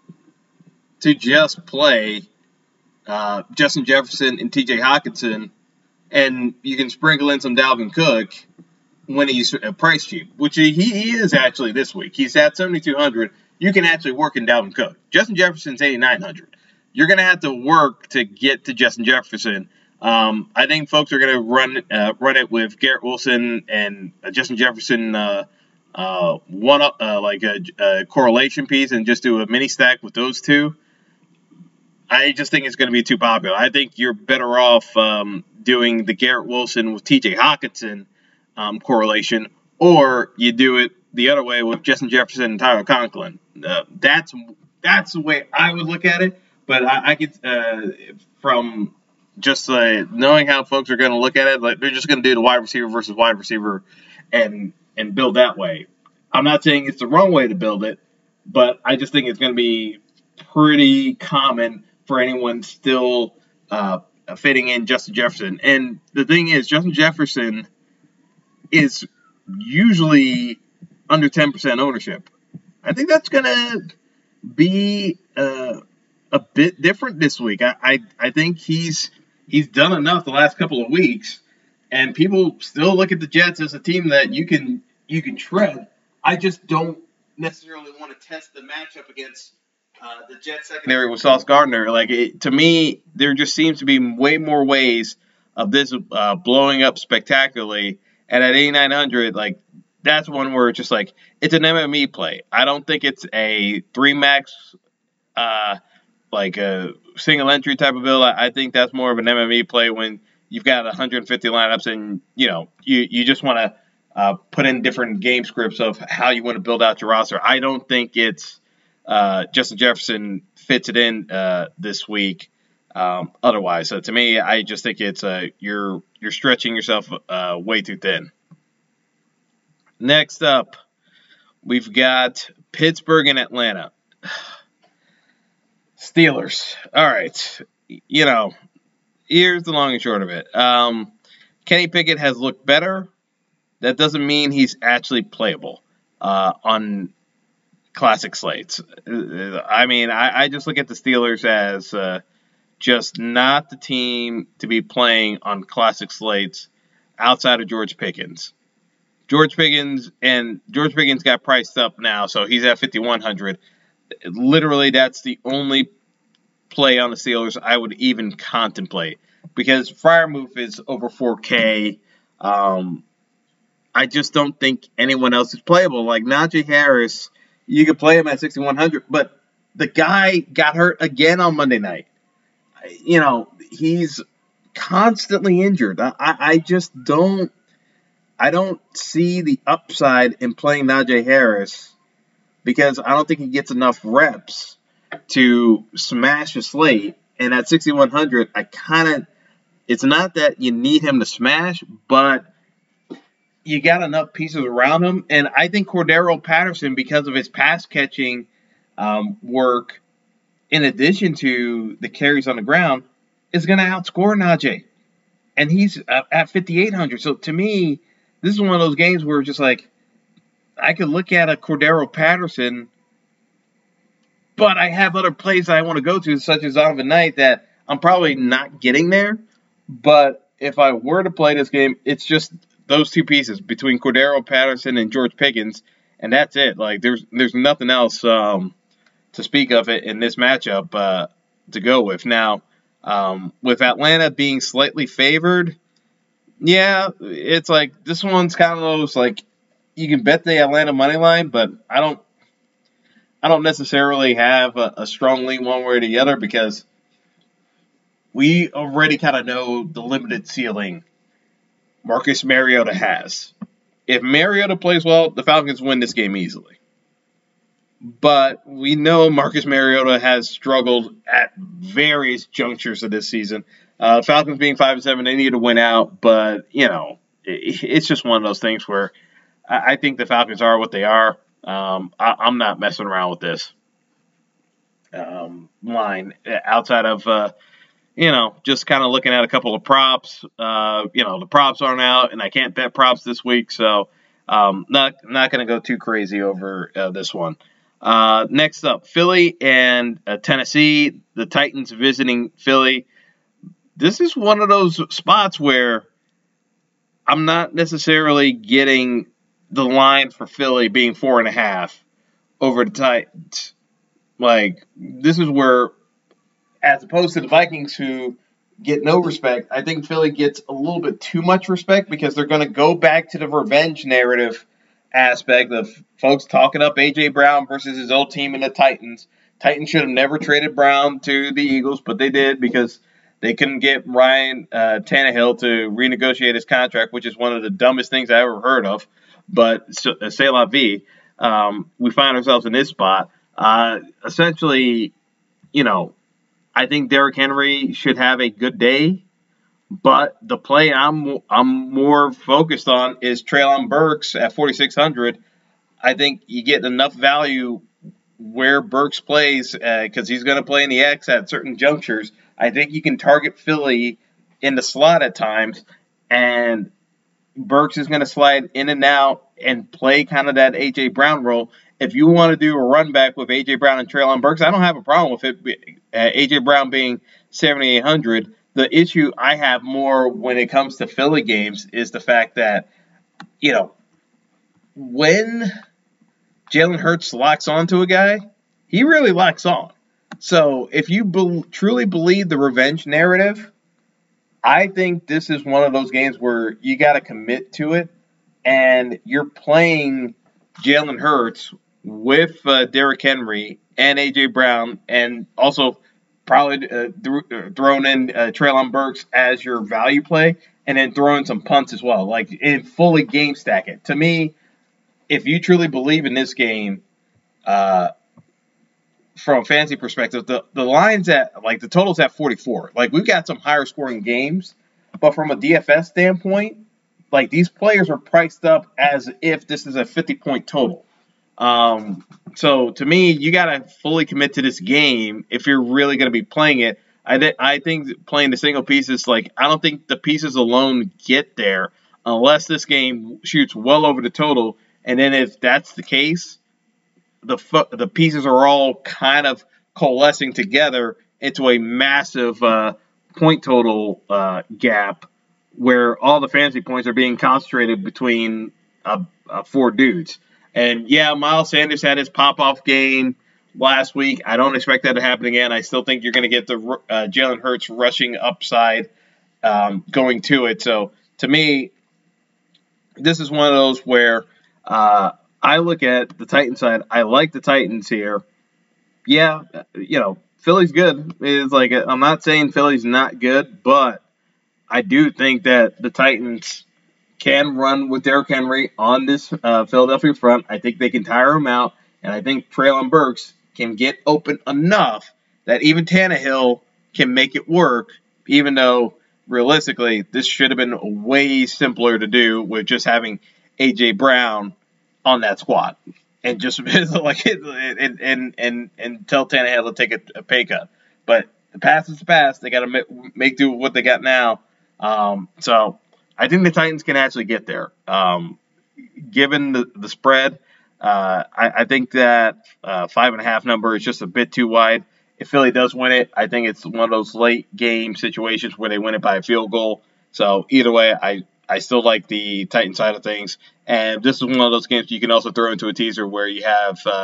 to just play uh, Justin Jefferson and T J Hockenson, and you can sprinkle in some Dalvin Cook when he's uh, price cheap, which he, he is actually this week. He's at seventy-two hundred. You can actually work in Dalvin Cook. Justin Jefferson's eighty-nine hundred. You're going to have to work to get to Justin Jefferson. Um, I think folks are going to run uh, run it with Garrett Wilson and uh, Justin Jefferson uh, uh, one up uh, like a, a correlation piece and just do a mini stack with those two. I just think it's going to be too popular. I think you're better off um, doing the Garrett Wilson with T J Hockenson um, correlation, or you do it the other way with Justin Jefferson and Tyler Conklin. Uh, that's that's the way I would look at it. But I, I could uh, from just uh, knowing how folks are going to look at it, like they're just going to do the wide receiver versus wide receiver and and build that way. I'm not saying it's the wrong way to build it, but I just think it's going to be pretty common for anyone still uh, fitting in Justin Jefferson. And the thing is, Justin Jefferson is usually under ten percent ownership. I think that's going to be uh, a bit different this week. I, I I think he's he's done enough the last couple of weeks, and people still look at the Jets as a team that you can you can tread. I just don't necessarily want to test the matchup against uh, the Jets secondary with Sauce Gardner. Like it, to me, there just seems to be way more ways of this uh, blowing up spectacularly. And at eighty-nine hundred, like that's one where it's just like it's an M M E play. I don't think it's a three max, uh, like a single entry type of build. I, I think that's more of an M M E play when you've got one hundred fifty lineups and you know you you just want to uh, put in different game scripts of how you want to build out your roster. I don't think it's uh, Justin Jefferson fits it in uh, this week. Um, otherwise, so to me, I just think it's uh, you're you're stretching yourself uh, way too thin. Next up, we've got Pittsburgh and Atlanta. Steelers. All right, you know, here's the long and short of it. Um, Kenny Pickett has looked better. That doesn't mean he's actually playable uh, on classic slates. I mean, I, I just look at the Steelers as uh, just not the team to be playing on classic slates outside of George Pickens. George Pickens, and George Pickens got priced up now, so he's at fifty-one hundred. Literally, that's the only play on the Steelers I would even contemplate because Freiermuth is over four K. Um, I just don't think anyone else is playable. Like Najee Harris, you could play him at sixty-one hundred, but the guy got hurt again on Monday night. You know, he's constantly injured. I, I just don't, I don't see the upside in playing Najee Harris because I don't think he gets enough reps to smash a slate. And at sixty-one hundred, I kind of, it's not that you need him to smash, but you got enough pieces around him. And I think Cordero Patterson, because of his pass catching um, work, in addition to the carries on the ground, is going to outscore Najee. And he's uh, at fifty-eight hundred. So to me, this is one of those games where just like, I could look at a Cordero Patterson, but I have other plays I want to go to, such as Donovan Knight, that I'm probably not getting there. But if I were to play this game, it's just those two pieces between Cordero Patterson and George Pickens, and that's it. Like there's there's nothing else um, to speak of it in this matchup uh, to go with. Now, um, with Atlanta being slightly favored, yeah, it's like this one's kind of those like you can bet the Atlanta money line, but I don't, I don't necessarily have a, a strong lean one way or the other because we already kind of know the limited ceiling Marcus Mariota has. If Mariota plays well, the Falcons win this game easily. But we know Marcus Mariota has struggled at various junctures of this season. Uh, Falcons being five and seven, they need to win out, but you know, it, it's just one of those things where I, I think the Falcons are what they are. Um, I, I'm not messing around with this um, line outside of. Uh, You know, just kind of looking at a couple of props. Uh, you know, the props aren't out, and I can't bet props this week, so um, not not going to go too crazy over uh, this one. Uh, next up, Philly and uh, Tennessee. The Titans visiting Philly. This is one of those spots where I'm not necessarily getting the line for Philly being four and a half over the Titans. Like, this is where, as opposed to the Vikings who get no respect, I think Philly gets a little bit too much respect because they're going to go back to the revenge narrative aspect of folks talking up A J. Brown versus his old team in the Titans. Titans should have never traded Brown to the Eagles, but they did because they couldn't get Ryan uh, Tannehill to renegotiate his contract, which is one of the dumbest things I ever heard of. But so, uh, c'est la vie. Um, we find ourselves in this spot. Uh, essentially, you know, I think Derrick Henry should have a good day, but the play I'm I'm more focused on is Treylon Burks at forty-six hundred. I think you get enough value where Burks plays because uh, he's going to play in the X at certain junctures. I think you can target Philly in the slot at times, and Burks is going to slide in and out and play kind of that A J. Brown role. If you want to do a run back with A J. Brown and Treylon Burks, I don't have a problem with it. Uh, A J. Brown being seventy-eight hundred. The issue I have more when it comes to Philly games is the fact that, you know, when Jalen Hurts locks onto a guy, he really locks on. So if you be- truly believe the revenge narrative, I think this is one of those games where you got to commit to it, and you're playing Jalen Hurts with uh, Derrick Henry and A J. Brown, and also probably uh, th- thrown in uh, Treylon Burks as your value play, and then throwing some punts as well, like in fully game stack it. To me, if you truly believe in this game, uh, from a fantasy perspective, the, the line's at, like, the total's at forty-four. Like, we've got some higher scoring games, but from a D F S standpoint, like, these players are priced up as if this is a fifty-point total. Um, so, to me, you got to fully commit to this game if you're really going to be playing it. I, th- I think playing the single pieces, like, I don't think the pieces alone get there unless this game shoots well over the total. And then if that's the case, the fu- the pieces are all kind of coalescing together into a massive uh, point total uh, gap where all the fantasy points are being concentrated between uh, uh, four dudes. And, yeah, Miles Sanders had his pop-off game last week. I don't expect that to happen again. I still think you're going to get the uh, Jalen Hurts rushing upside um, going to it. So, to me, this is one of those where uh, I look at the Titans side. I like the Titans here. Yeah, you know, Philly's good. It's like, I'm not saying Philly's not good, but I do think that the Titans can run with Derrick Henry on this uh, Philadelphia front. I think they can tire him out, and I think Treylon Burks can get open enough that even Tannehill can make it work, even though realistically this should have been way simpler to do with just having A J. Brown on that squad and just like and and and and tell Tannehill to take a, a pay cut. But the past is the past. They got to make, make do with what they got now. Um, so. I think the Titans can actually get there. Um, given the, the spread, uh, I, I think that uh, five and a half number is just a bit too wide. If Philly does win it, I think it's one of those late game situations where they win it by a field goal. So either way, I, I still like the Titan side of things. And this is one of those games you can also throw into a teaser where you have uh,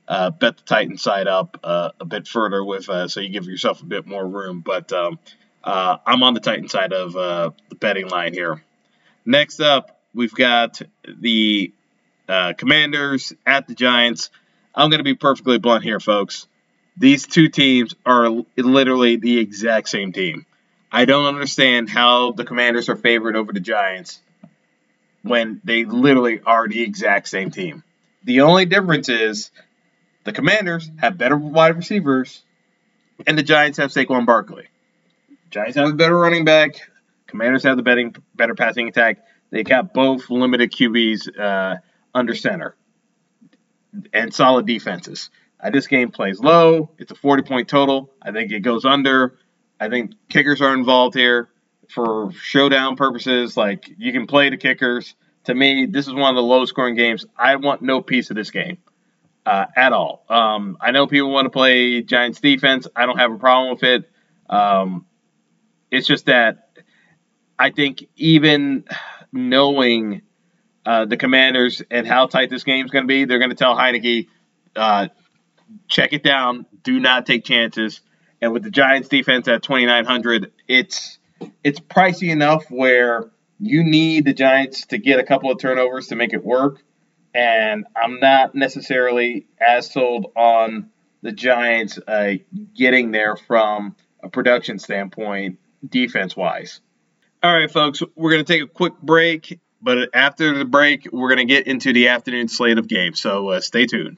uh, bet the Titans side up uh, a bit further with uh, so you give yourself a bit more room. But um, uh, I'm on the Titan side of uh, the betting line here. Next up, we've got the uh, Commanders at the Giants. I'm going to be perfectly blunt here, folks. These two teams are literally the exact same team. I don't understand how the Commanders are favored over the Giants when they literally are the exact same team. The only difference is the Commanders have better wide receivers and the Giants have Saquon Barkley. Giants have a better running back. Commanders have the betting, better passing attack. They got both limited Q Bs uh, under center and solid defenses. Uh, this game plays low. It's a forty-point total. I think it goes under. I think kickers are involved here for showdown purposes. Like, you can play the kickers. To me, this is one of the low-scoring games. I want no piece of this game uh, at all. Um, I know people want to play Giants defense. I don't have a problem with it. Um, it's just that I think even knowing uh, the Commanders and how tight this game is going to be, they're going to tell Heineke, uh, check it down. Do not take chances. And with the Giants defense at twenty-nine hundred, it's it's pricey enough where you need the Giants to get a couple of turnovers to make it work. And I'm not necessarily as sold on the Giants uh, getting there from a production standpoint, defense-wise. All right, folks, we're going to take a quick break. But after the break, we're going to get into the afternoon slate of games. So uh, stay tuned.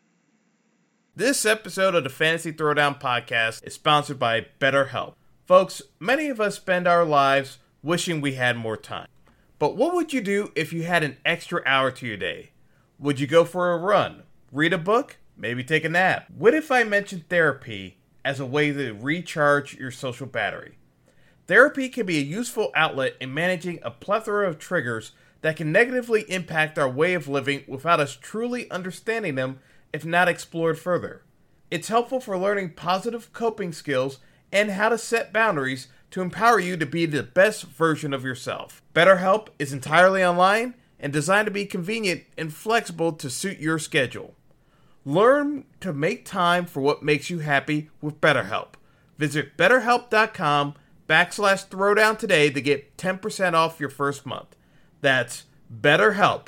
This episode of the Fantasy Throwdown Podcast is sponsored by BetterHelp. Folks, many of us spend our lives wishing we had more time. But what would you do if you had an extra hour to your day? Would you go for a run, read a book, maybe take a nap? What if I mentioned therapy as a way to recharge your social battery? Therapy can be a useful outlet in managing a plethora of triggers that can negatively impact our way of living without us truly understanding them if not explored further. It's helpful for learning positive coping skills and how to set boundaries to empower you to be the best version of yourself. BetterHelp is entirely online and designed to be convenient and flexible to suit your schedule. Learn to make time for what makes you happy with BetterHelp. Visit betterhelp.com backslash throwdown today to get ten percent off your first month. That's BetterHelp,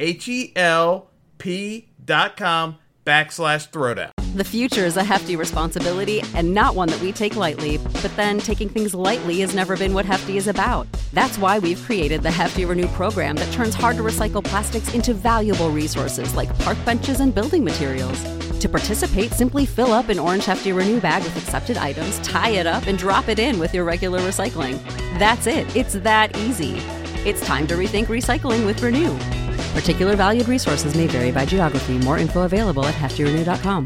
H-E-L-P dot com backslash throwdown. The future is a hefty responsibility and not one that we take lightly, but then taking things lightly has never been what Hefty is about. That's why we've created the Hefty Renew program that turns hard-to-recycle plastics into valuable resources like park benches and building materials. To participate, simply fill up an orange Hefty Renew bag with accepted items, tie it up, and drop it in with your regular recycling. That's it. It's that easy. It's time to rethink recycling with Renew. Particular valued resources may vary by geography. More info available at hefty renew dot com.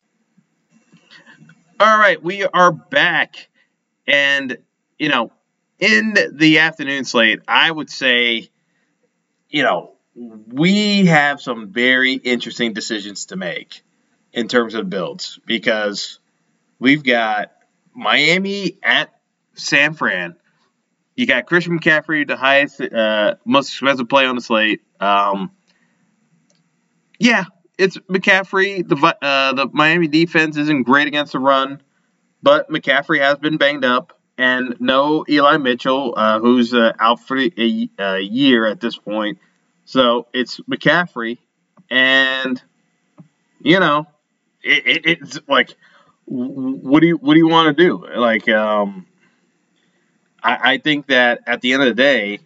All right, we are back. And, you know, in the afternoon slate, I would say, you know, we have some very interesting decisions to make in terms of builds, because we've got Miami at San Fran. You got Christian McCaffrey, the highest, uh, most expensive play on the slate. Um, yeah, it's McCaffrey. The uh, the Miami defense isn't great against the run, but McCaffrey has been banged up, and no Eli Mitchell, uh, who's uh, out for a, a year at this point. So it's McCaffrey, and you know, it, it, it's like, what do you what do you want to do? Like, um, I, I think that at the end of the day,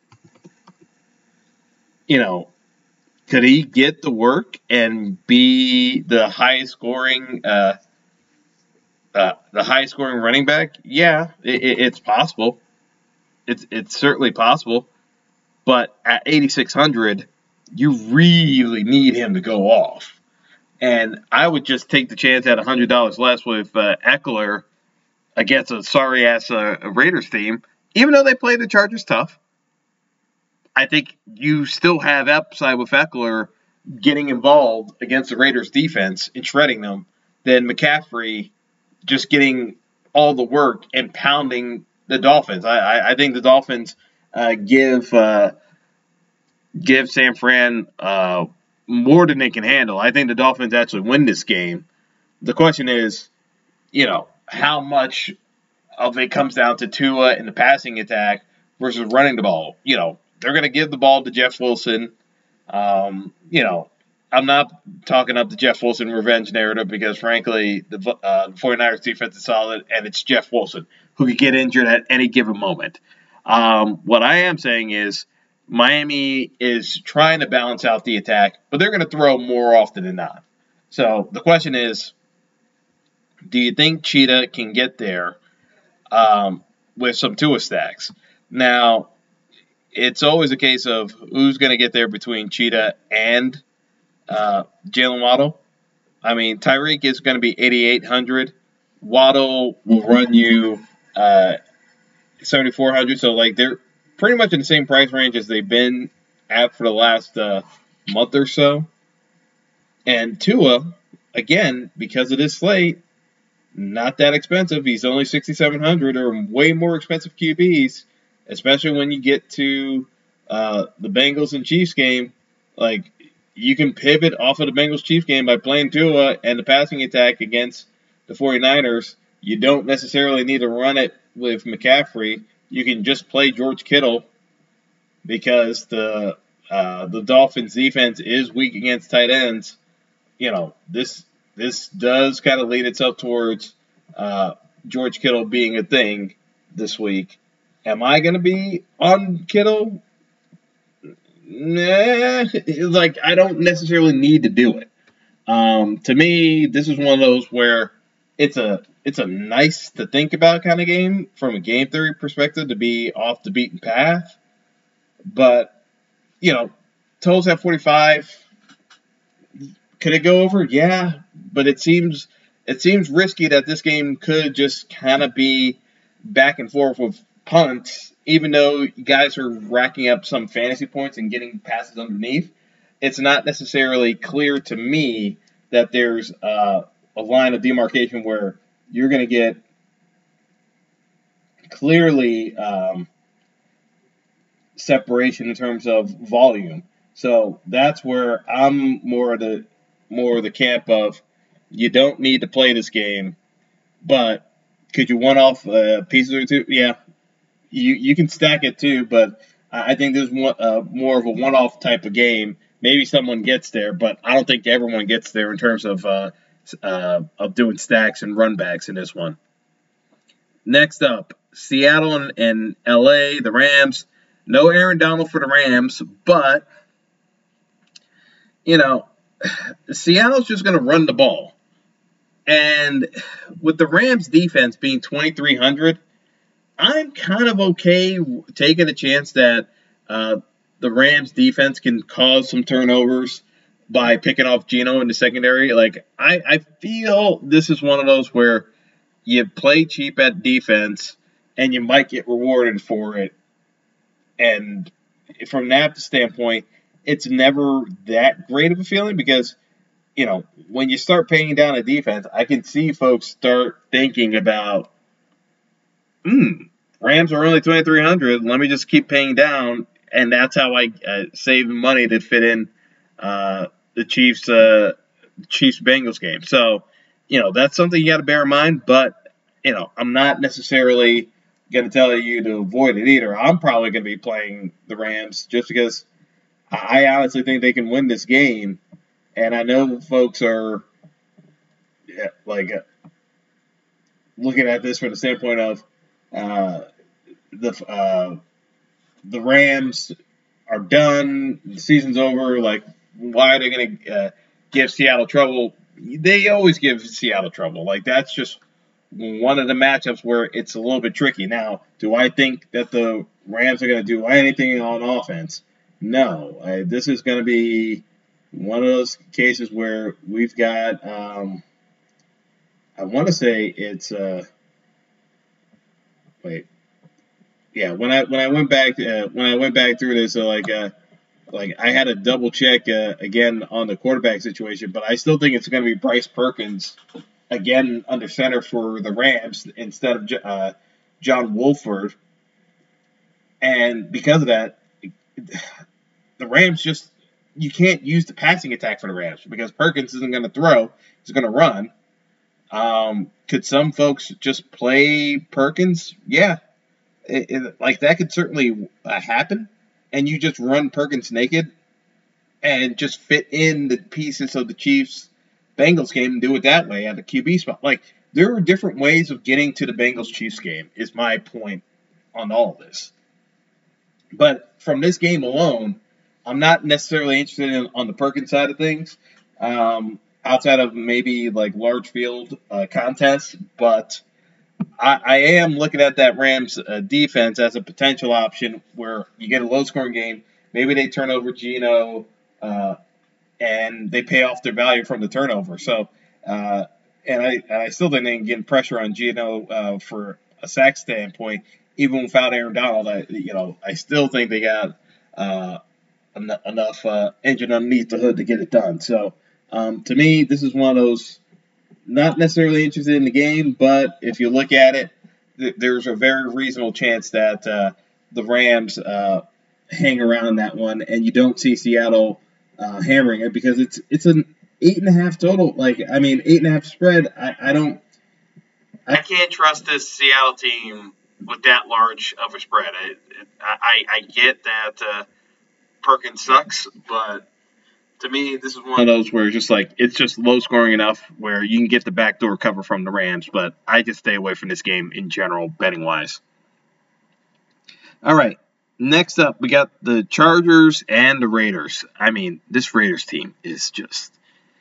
you know, could he get the work and be the highest scoring, uh, uh, the highest scoring running back? Yeah, it, it, it's possible. It's it's certainly possible. But at eighty-six hundred, you really need him to go off. And I would just take the chance at one hundred dollars less with uh, Eckler against a sorry-ass uh, Raiders team, even though they play the Chargers tough. I think you still have upside with Eckler getting involved against the Raiders defense and shredding them than McCaffrey just getting all the work and pounding the Dolphins. I, I, I think the Dolphins uh, give uh, give San Fran uh, more than they can handle. I think the Dolphins actually win this game. The question is, you know, how much of it comes down to Tua in the passing attack versus running the ball. You know, they're going to give the ball to Jeff Wilson. Um, you know, I'm not talking up the Jeff Wilson revenge narrative because, frankly, the uh, 49ers defense is solid, and it's Jeff Wilson who could get injured at any given moment. Um, what I am saying is Miami is trying to balance out the attack, but they're going to throw more often than not. So the question is, do you think Cheetah can get there um, with some Tua stacks? Now, it's always a case of who's going to get there between Cheetah and uh, Jalen Waddle. I mean, Tyreek is going to be eighty-eight hundred. Waddle will run you uh, seventy-four hundred. So, like, they're pretty much in the same price range as they've been at for the last uh, month or so. And Tua, again, because of this slate, not that expensive. He's only sixty-seven hundred, or way more expensive Q Bs, especially when you get to uh, the Bengals and Chiefs game. Like, you can pivot off of the Bengals-Chiefs game by playing Tua and the passing attack against the 49ers. You don't necessarily need to run it with McCaffrey. You can just play George Kittle because the uh, the Dolphins' defense is weak against tight ends. You know, this this does kind of lead itself towards uh, George Kittle being a thing this week. Am I going to be on Kittle? Nah, like, I don't necessarily need to do it. Um, to me, this is one of those where it's a it's a nice to think about kind of game from a game theory perspective to be off the beaten path. But, you know, totals at forty-five. Could it go over? Yeah, but it seems it seems risky that this game could just kind of be back and forth with punts, even though you guys are racking up some fantasy points and getting passes underneath. It's not necessarily clear to me that there's uh, a line of demarcation where you're going to get clearly um, separation in terms of volume. So that's where I'm more of the more of the camp of you don't need to play this game, but could you one off uh, pieces or two? Yeah. You you can stack it too, but I think this is one, uh, more of a one-off type of game. Maybe someone gets there, but I don't think everyone gets there in terms of uh, uh, of doing stacks and run backs in this one. Next up, Seattle and, and L A, the Rams. No Aaron Donald for the Rams, but, you know, Seattle's just going to run the ball. And with the Rams defense being twenty-three hundred, I'm kind of okay taking a chance that uh, the Rams defense can cause some turnovers by picking off Geno in the secondary. Like, I, I feel this is one of those where you play cheap at defense and you might get rewarded for it. And from that standpoint, it's never that great of a feeling because, you know, when you start paying down a defense, I can see folks start thinking about, hmm, Rams are only twenty-three hundred. Let me just keep paying down, and that's how I uh, save money to fit in uh, the Chiefs uh, Chiefs Bengals game. So, you know, that's something you got to bear in mind. But, you know, I'm not necessarily going to tell you to avoid it either. I'm probably going to be playing the Rams just because I honestly think they can win this game, and I know folks are yeah, like uh, looking at this from the standpoint of. Uh, the uh, the Rams are done. The season's over. Like, why are they going to uh, give Seattle trouble? They always give Seattle trouble. Like, that's just one of the matchups where it's a little bit tricky. Now, do I think that the Rams are going to do anything on offense? No. I, this is going to be one of those cases where we've got, um, I want to say it's, uh, wait, yeah. When I when I went back uh, when I went back through this, so like uh, like I had to double check uh, again on the quarterback situation, but I still think it's going to be Bryce Perkins again under center for the Rams instead of uh, John Wolford, and because of that, the Rams just you can't use the passing attack for the Rams because Perkins isn't going to throw. He's going to run. Um, could some folks just play Perkins? Yeah. It, it, like, that could certainly uh, happen. And you just run Perkins naked and just fit in the pieces of the Chiefs-Bengals game and do it that way at the Q B spot. Like, there are different ways of getting to the Bengals-Chiefs game is my point on all of this. But from this game alone, I'm not necessarily interested in on the Perkins side of things. Um, outside of maybe like large field uh, contests, but I, I am looking at that Rams uh, defense as a potential option where you get a low scoring game. Maybe they turn over Geno uh, and they pay off their value from the turnover. So, uh, and I and I still think they can get pressure on Geno uh, for a sack standpoint, even without Aaron Donald. I you know I still think they got uh, en- enough uh, engine underneath the hood to get it done. So. Um, to me, this is one of those not necessarily interested in the game, but if you look at it, th- there's a very reasonable chance that uh, the Rams uh, hang around that one, and you don't see Seattle uh, hammering it because it's it's an eight and a half total. Like I mean, eight and a half spread. I, I don't. I, I can't trust this Seattle team with that large of a spread. I I, I get that uh, Perkins sucks, but. To me, this is one of those where it's just like it's just low scoring enough where you can get the backdoor cover from the Rams, but I just stay away from this game in general, betting wise. All right, next up we got the Chargers and the Raiders. I mean, this Raiders team is just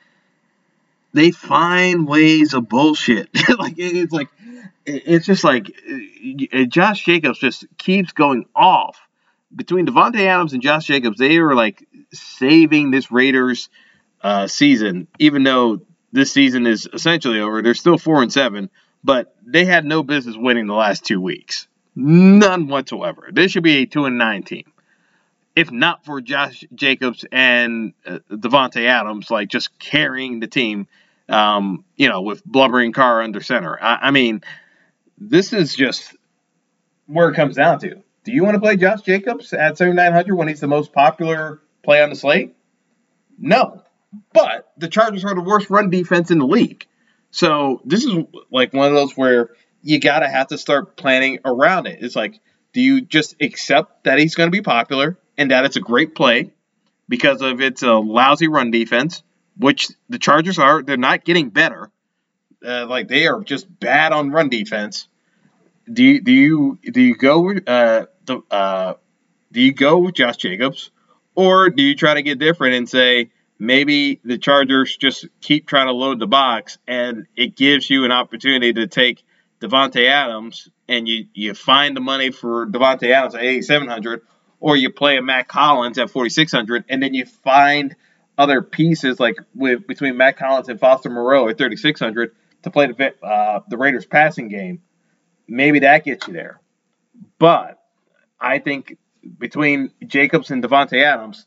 they find ways of bullshit. like it's like it's just like Josh Jacobs just keeps going off. Between Davante Adams and Josh Jacobs, they were like saving this Raiders uh, season, even though this season is essentially over. They're still four and seven, but they had no business winning the last two weeks, none whatsoever. This should be a two and nine team, if not for Josh Jacobs and uh, Davante Adams, like just carrying the team, um, you know, with blubbering Carr under center. I, I mean, this is just where it comes down to. Do you want to play Josh Jacobs at seventy-nine hundred when he's the most popular play on the slate? No. But the Chargers are the worst run defense in the league. So this is like one of those where you got to have to start planning around it. It's like, do you just accept that he's going to be popular and that it's a great play because of it's a lousy run defense, which the Chargers are. They're not getting better. Uh, like they are just bad on run defense. Do you do you do you go uh, the uh, do you go with Josh Jacobs, or do you try to get different and say maybe the Chargers just keep trying to load the box and it gives you an opportunity to take Davante Adams and you, you find the money for Davante Adams at eighty-seven hundred, or you play a Matt Collins at forty-six hundred, and then you find other pieces like with between Matt Collins and Foster Moreau at thirty-six hundred to play the uh, the Raiders passing game. Maybe that gets you there. But I think between Jacobs and Davante Adams,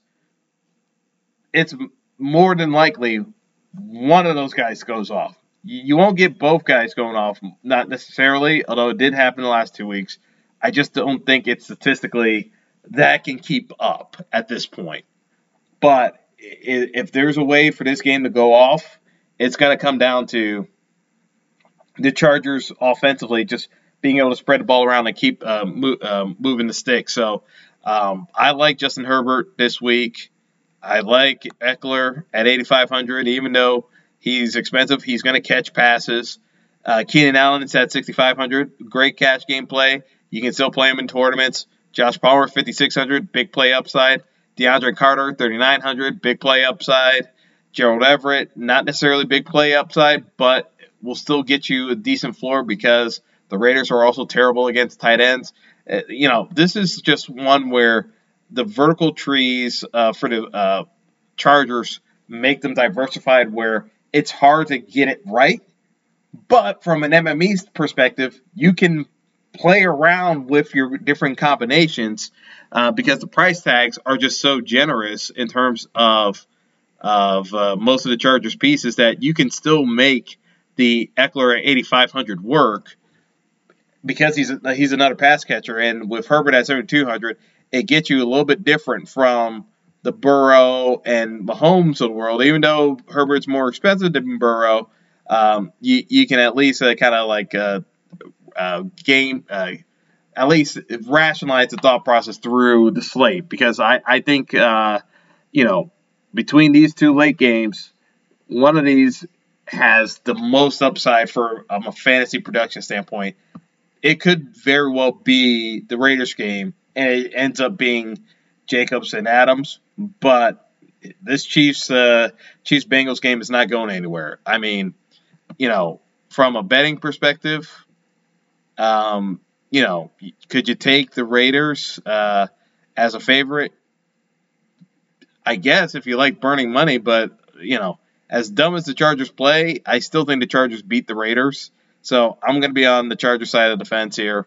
it's more than likely one of those guys goes off. You won't get both guys going off, not necessarily, although it did happen the last two weeks. I just don't think it's statistically that can keep up at this point. But if there's a way for this game to go off, it's going to come down to the Chargers offensively just being able to spread the ball around and keep uh, mo- uh, moving the stick. So um, I like Justin Herbert this week. I like Eckler at eighty-five hundred, even though he's expensive. He's going to catch passes. Uh, Keenan Allen is at sixty-five hundred. Great cash game play. You can still play him in tournaments. Josh Palmer, fifty-six hundred. Big play upside. DeAndre Carter, thirty-nine hundred. Big play upside. Gerald Everett, not necessarily big play upside, but will still get you a decent floor because the Raiders are also terrible against tight ends. Uh, you know, this is just one where the vertical trees uh, for the uh, Chargers make them diversified where it's hard to get it right. But from an M M E perspective, you can play around with your different combinations uh, because the price tags are just so generous in terms of of uh, most of the Chargers pieces that you can still make the Eckler at eighty-five hundred work because he's a, he's another pass catcher. And with Herbert at seventy-two hundred, it gets you a little bit different from the Burrow and Mahomes of the world, even though Herbert's more expensive than Burrow, um, you, you can at least uh, kind of like uh, uh, game, uh, at least rationalize the thought process through the slate. Because I, I think, uh, you know, between these two late games, one of these has the most upside for um, a fantasy production standpoint. It could very well be the Raiders game, and it ends up being Jacobs and Adams. But this Chiefs uh, Chiefs Bengals game is not going anywhere. I mean, you know, from a betting perspective, um, you know, could you take the Raiders uh, as a favorite? I guess if you like burning money, but you know, as dumb as the Chargers play, I still think the Chargers beat the Raiders. So I'm going to be on the Charger side of the fence here.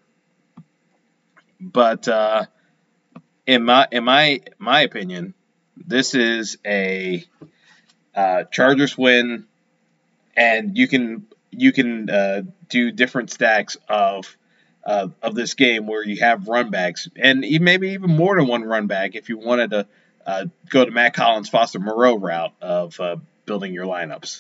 But uh, in my in my my opinion, this is a uh, Chargers win, and you can you can uh, do different stacks of uh, of this game where you have run backs, and maybe even more than one run back if you wanted to uh, go to Matt Collins, Foster Moreau route of uh, building your lineups.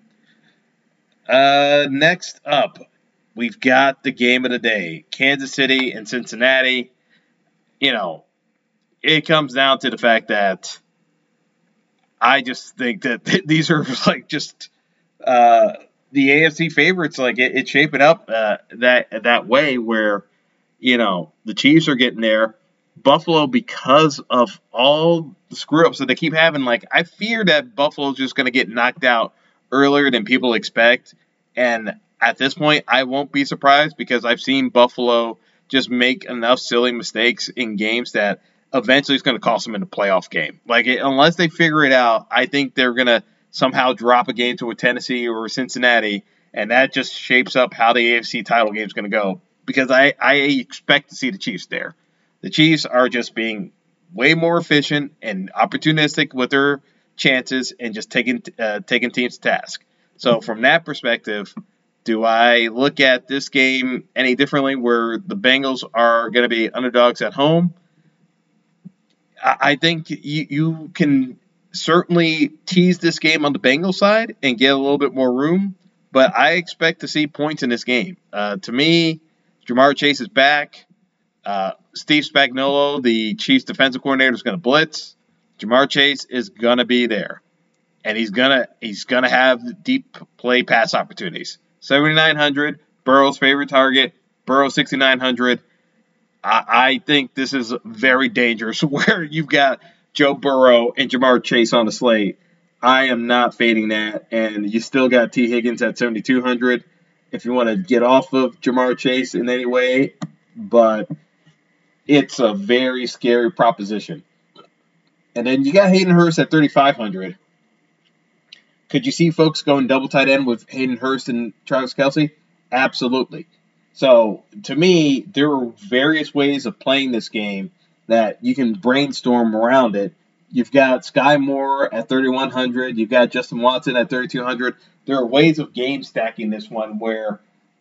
Uh, next up, we've got the game of the day, Kansas City and Cincinnati. You know, it comes down to the fact that I just think that th- these are like just uh, the A F C favorites. Like it, it's shaping up uh, that that way where, you know, the Chiefs are getting there. Buffalo, because of all the screw-ups that they keep having, like I fear that Buffalo's just going to get knocked out earlier than people expect. And at this point, I won't be surprised because I've seen Buffalo just make enough silly mistakes in games that eventually it's going to cost them in the playoff game. Like, it, unless they figure it out, I think they're going to somehow drop a game to a Tennessee or a Cincinnati, and that just shapes up how the A F C title game is going to go. Because I, I expect to see the Chiefs there. The Chiefs are just being way more efficient and opportunistic with their chances and just taking uh, taking teams to task. So from that perspective, do I look at this game any differently where the Bengals are going to be underdogs at home? I think you, you can certainly tease this game on the Bengals side and get a little bit more room, but I expect to see points in this game. Uh, to me, Jamar Chase is back. Uh, Steve Spagnuolo, the Chiefs defensive coordinator, is going to blitz. Jamar Chase is going to be there, and he's gonna he's gonna have deep play pass opportunities. seventy-nine hundred, Burrow's favorite target. Burrow sixty-nine hundred. I, I think this is very dangerous where you've got Joe Burrow and Jamar Chase on the slate. I am not fading that, and you still got T. Higgins at seventy-two hundred if you want to get off of Jamar Chase in any way, but it's a very scary proposition. And then you got Hayden Hurst at thirty-five hundred. Could you see folks going double tight end with Hayden Hurst and Travis Kelce? Absolutely. So, to me, there are various ways of playing this game that you can brainstorm around it. You've got Sky Moore at thirty-one hundred. You've got Justin Watson at thirty-two hundred. There are ways of game stacking this one where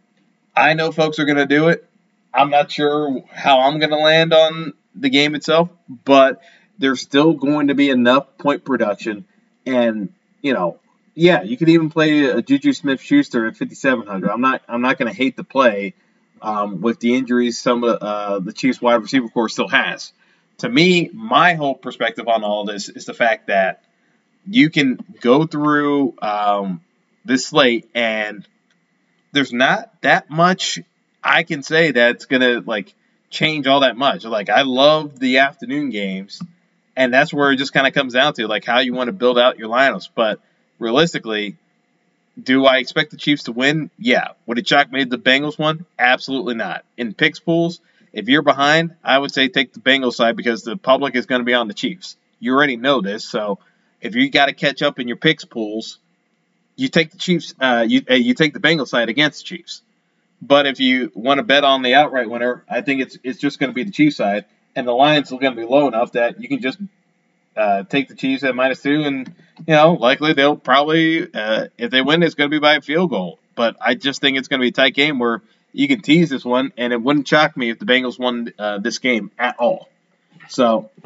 I know folks are going to do it. I'm not sure how I'm going to land on the game itself, but there's still going to be enough point production. And, you know, yeah, you could even play a Juju Smith-Schuster at fifty-seven hundred. I'm not I'm not going to hate the play um, with the injuries some of uh, the Chiefs wide receiver core still has. To me, my whole perspective on all this is the fact that you can go through um, this slate and there's not that much I can say that's going to like change all that much. Like, I love the afternoon games, and that's where it just kind of comes down to like how you want to build out your lineups. But realistically, do I expect the Chiefs to win? Yeah. Would it shock me if the Bengals won? Absolutely not. In picks pools, if you're behind, I would say take the Bengals side because the public is going to be on the Chiefs. You already know this, so if you got to catch up in your picks pools, you take the Chiefs. Uh, you uh, you take the Bengals side against the Chiefs. But if you want to bet on the outright winner, I think it's it's just going to be the Chiefs side, and the lines are going to be low enough that you can just uh, take the Chiefs at minus two, and you know likely they'll probably uh, if they win, it's going to be by a field goal. But I just think it's going to be a tight game where you can tease this one, and it wouldn't shock me if the Bengals won uh, this game at all. So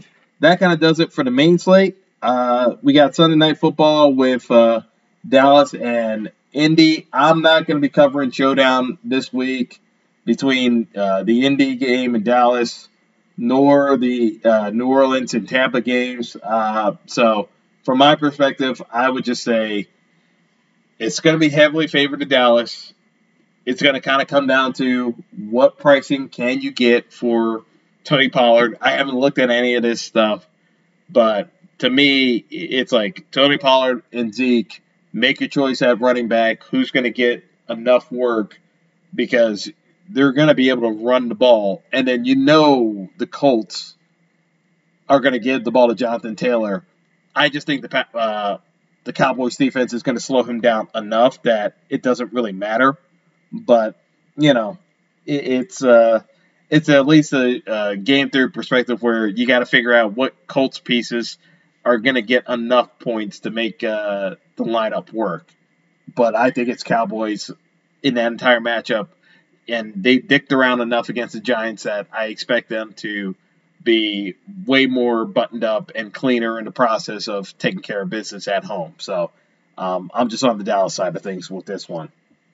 that kind of does it for the main slate. Uh, we got Sunday Night Football with uh, Dallas and Indy. I'm not going to be covering Showdown this week between uh, the Indy game in Dallas, nor the uh, New Orleans and Tampa games. Uh, so, from my perspective, I would just say it's going to be heavily favored to Dallas. It's going to kind of come down to what pricing can you get for Tony Pollard. I haven't looked at any of this stuff, but to me, it's like Tony Pollard and Zeke, make your choice at running back. Who's going to get enough work, because they're going to be able to run the ball. And then you know the Colts are going to give the ball to Jonathan Taylor. I just think the uh, the Cowboys defense is going to slow him down enough that it doesn't really matter. But, you know, it, it's uh, it's at least a, a game theory perspective where you got to figure out what Colts pieces are going to get enough points to make uh, the lineup work. But I think it's Cowboys in that entire matchup. And they dicked around enough against the Giants that I expect them to be way more buttoned up and cleaner in the process of taking care of business at home. So um, I'm just on the Dallas side of things with this one.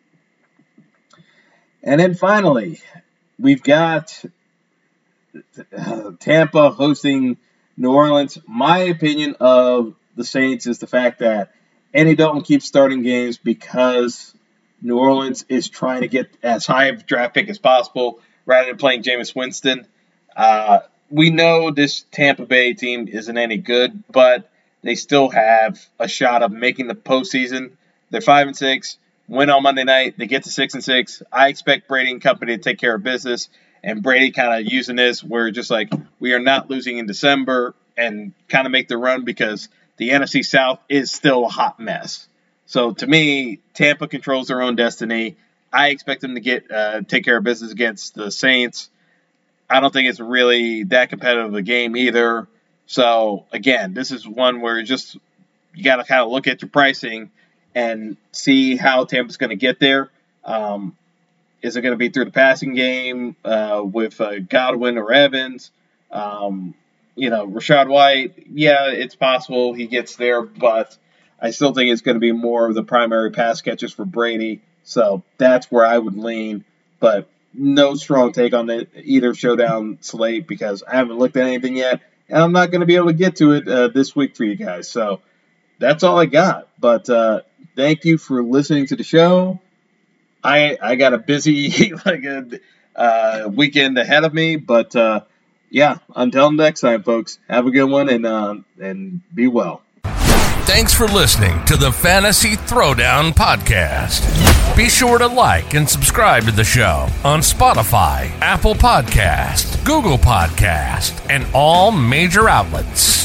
And then finally, we've got uh, Tampa hosting New Orleans. My opinion of the Saints is the fact that Andy Dalton keeps starting games because New Orleans is trying to get as high of a draft pick as possible rather than playing Jameis Winston. Uh, we know this Tampa Bay team isn't any good, but they still have a shot of making the postseason. They're five and six. Win on Monday night, they get to six and six. I expect Brady and company to take care of business, and Brady kind of using this where just like we are not losing in December and kind of make the run because the N F C South is still a hot mess. So to me, Tampa controls their own destiny. I expect them to get uh, take care of business against the Saints. I don't think it's really that competitive a game either. So again, this is one where just you got to kind of look at your pricing and see how Tampa's going to get there. Um, is it going to be through the passing game uh, with uh, Godwin or Evans? Um, you know, Rachaad White, yeah, it's possible he gets there, but I still think it's going to be more of the primary pass catches for Brady. So that's where I would lean, but no strong take on the, either showdown slate because I haven't looked at anything yet, and I'm not going to be able to get to it uh, this week for you guys. So that's all I got. But uh, thank you for listening to the show. I I got a busy like a, uh, weekend ahead of me, but uh, yeah, until next time, folks, have a good one and uh, and be well. Thanks for listening to the Fantasy Throwdown Podcast. Be sure to like and subscribe to the show on Spotify, Apple Podcast, Google Podcast, and all major outlets.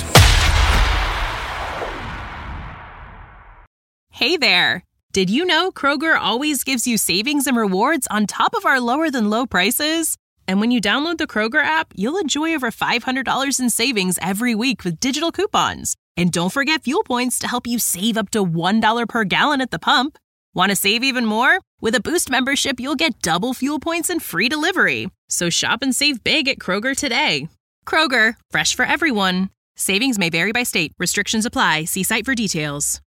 Hey there! Did you know Kroger always gives you savings and rewards on top of our lower than low prices? And when you download the Kroger app, you'll enjoy over five hundred dollars in savings every week with digital coupons. And don't forget fuel points to help you save up to one dollar per gallon at the pump. Want to save even more? With a Boost membership, you'll get double fuel points and free delivery. So shop and save big at Kroger today. Kroger, fresh for everyone. Savings may vary by state. Restrictions apply. See site for details.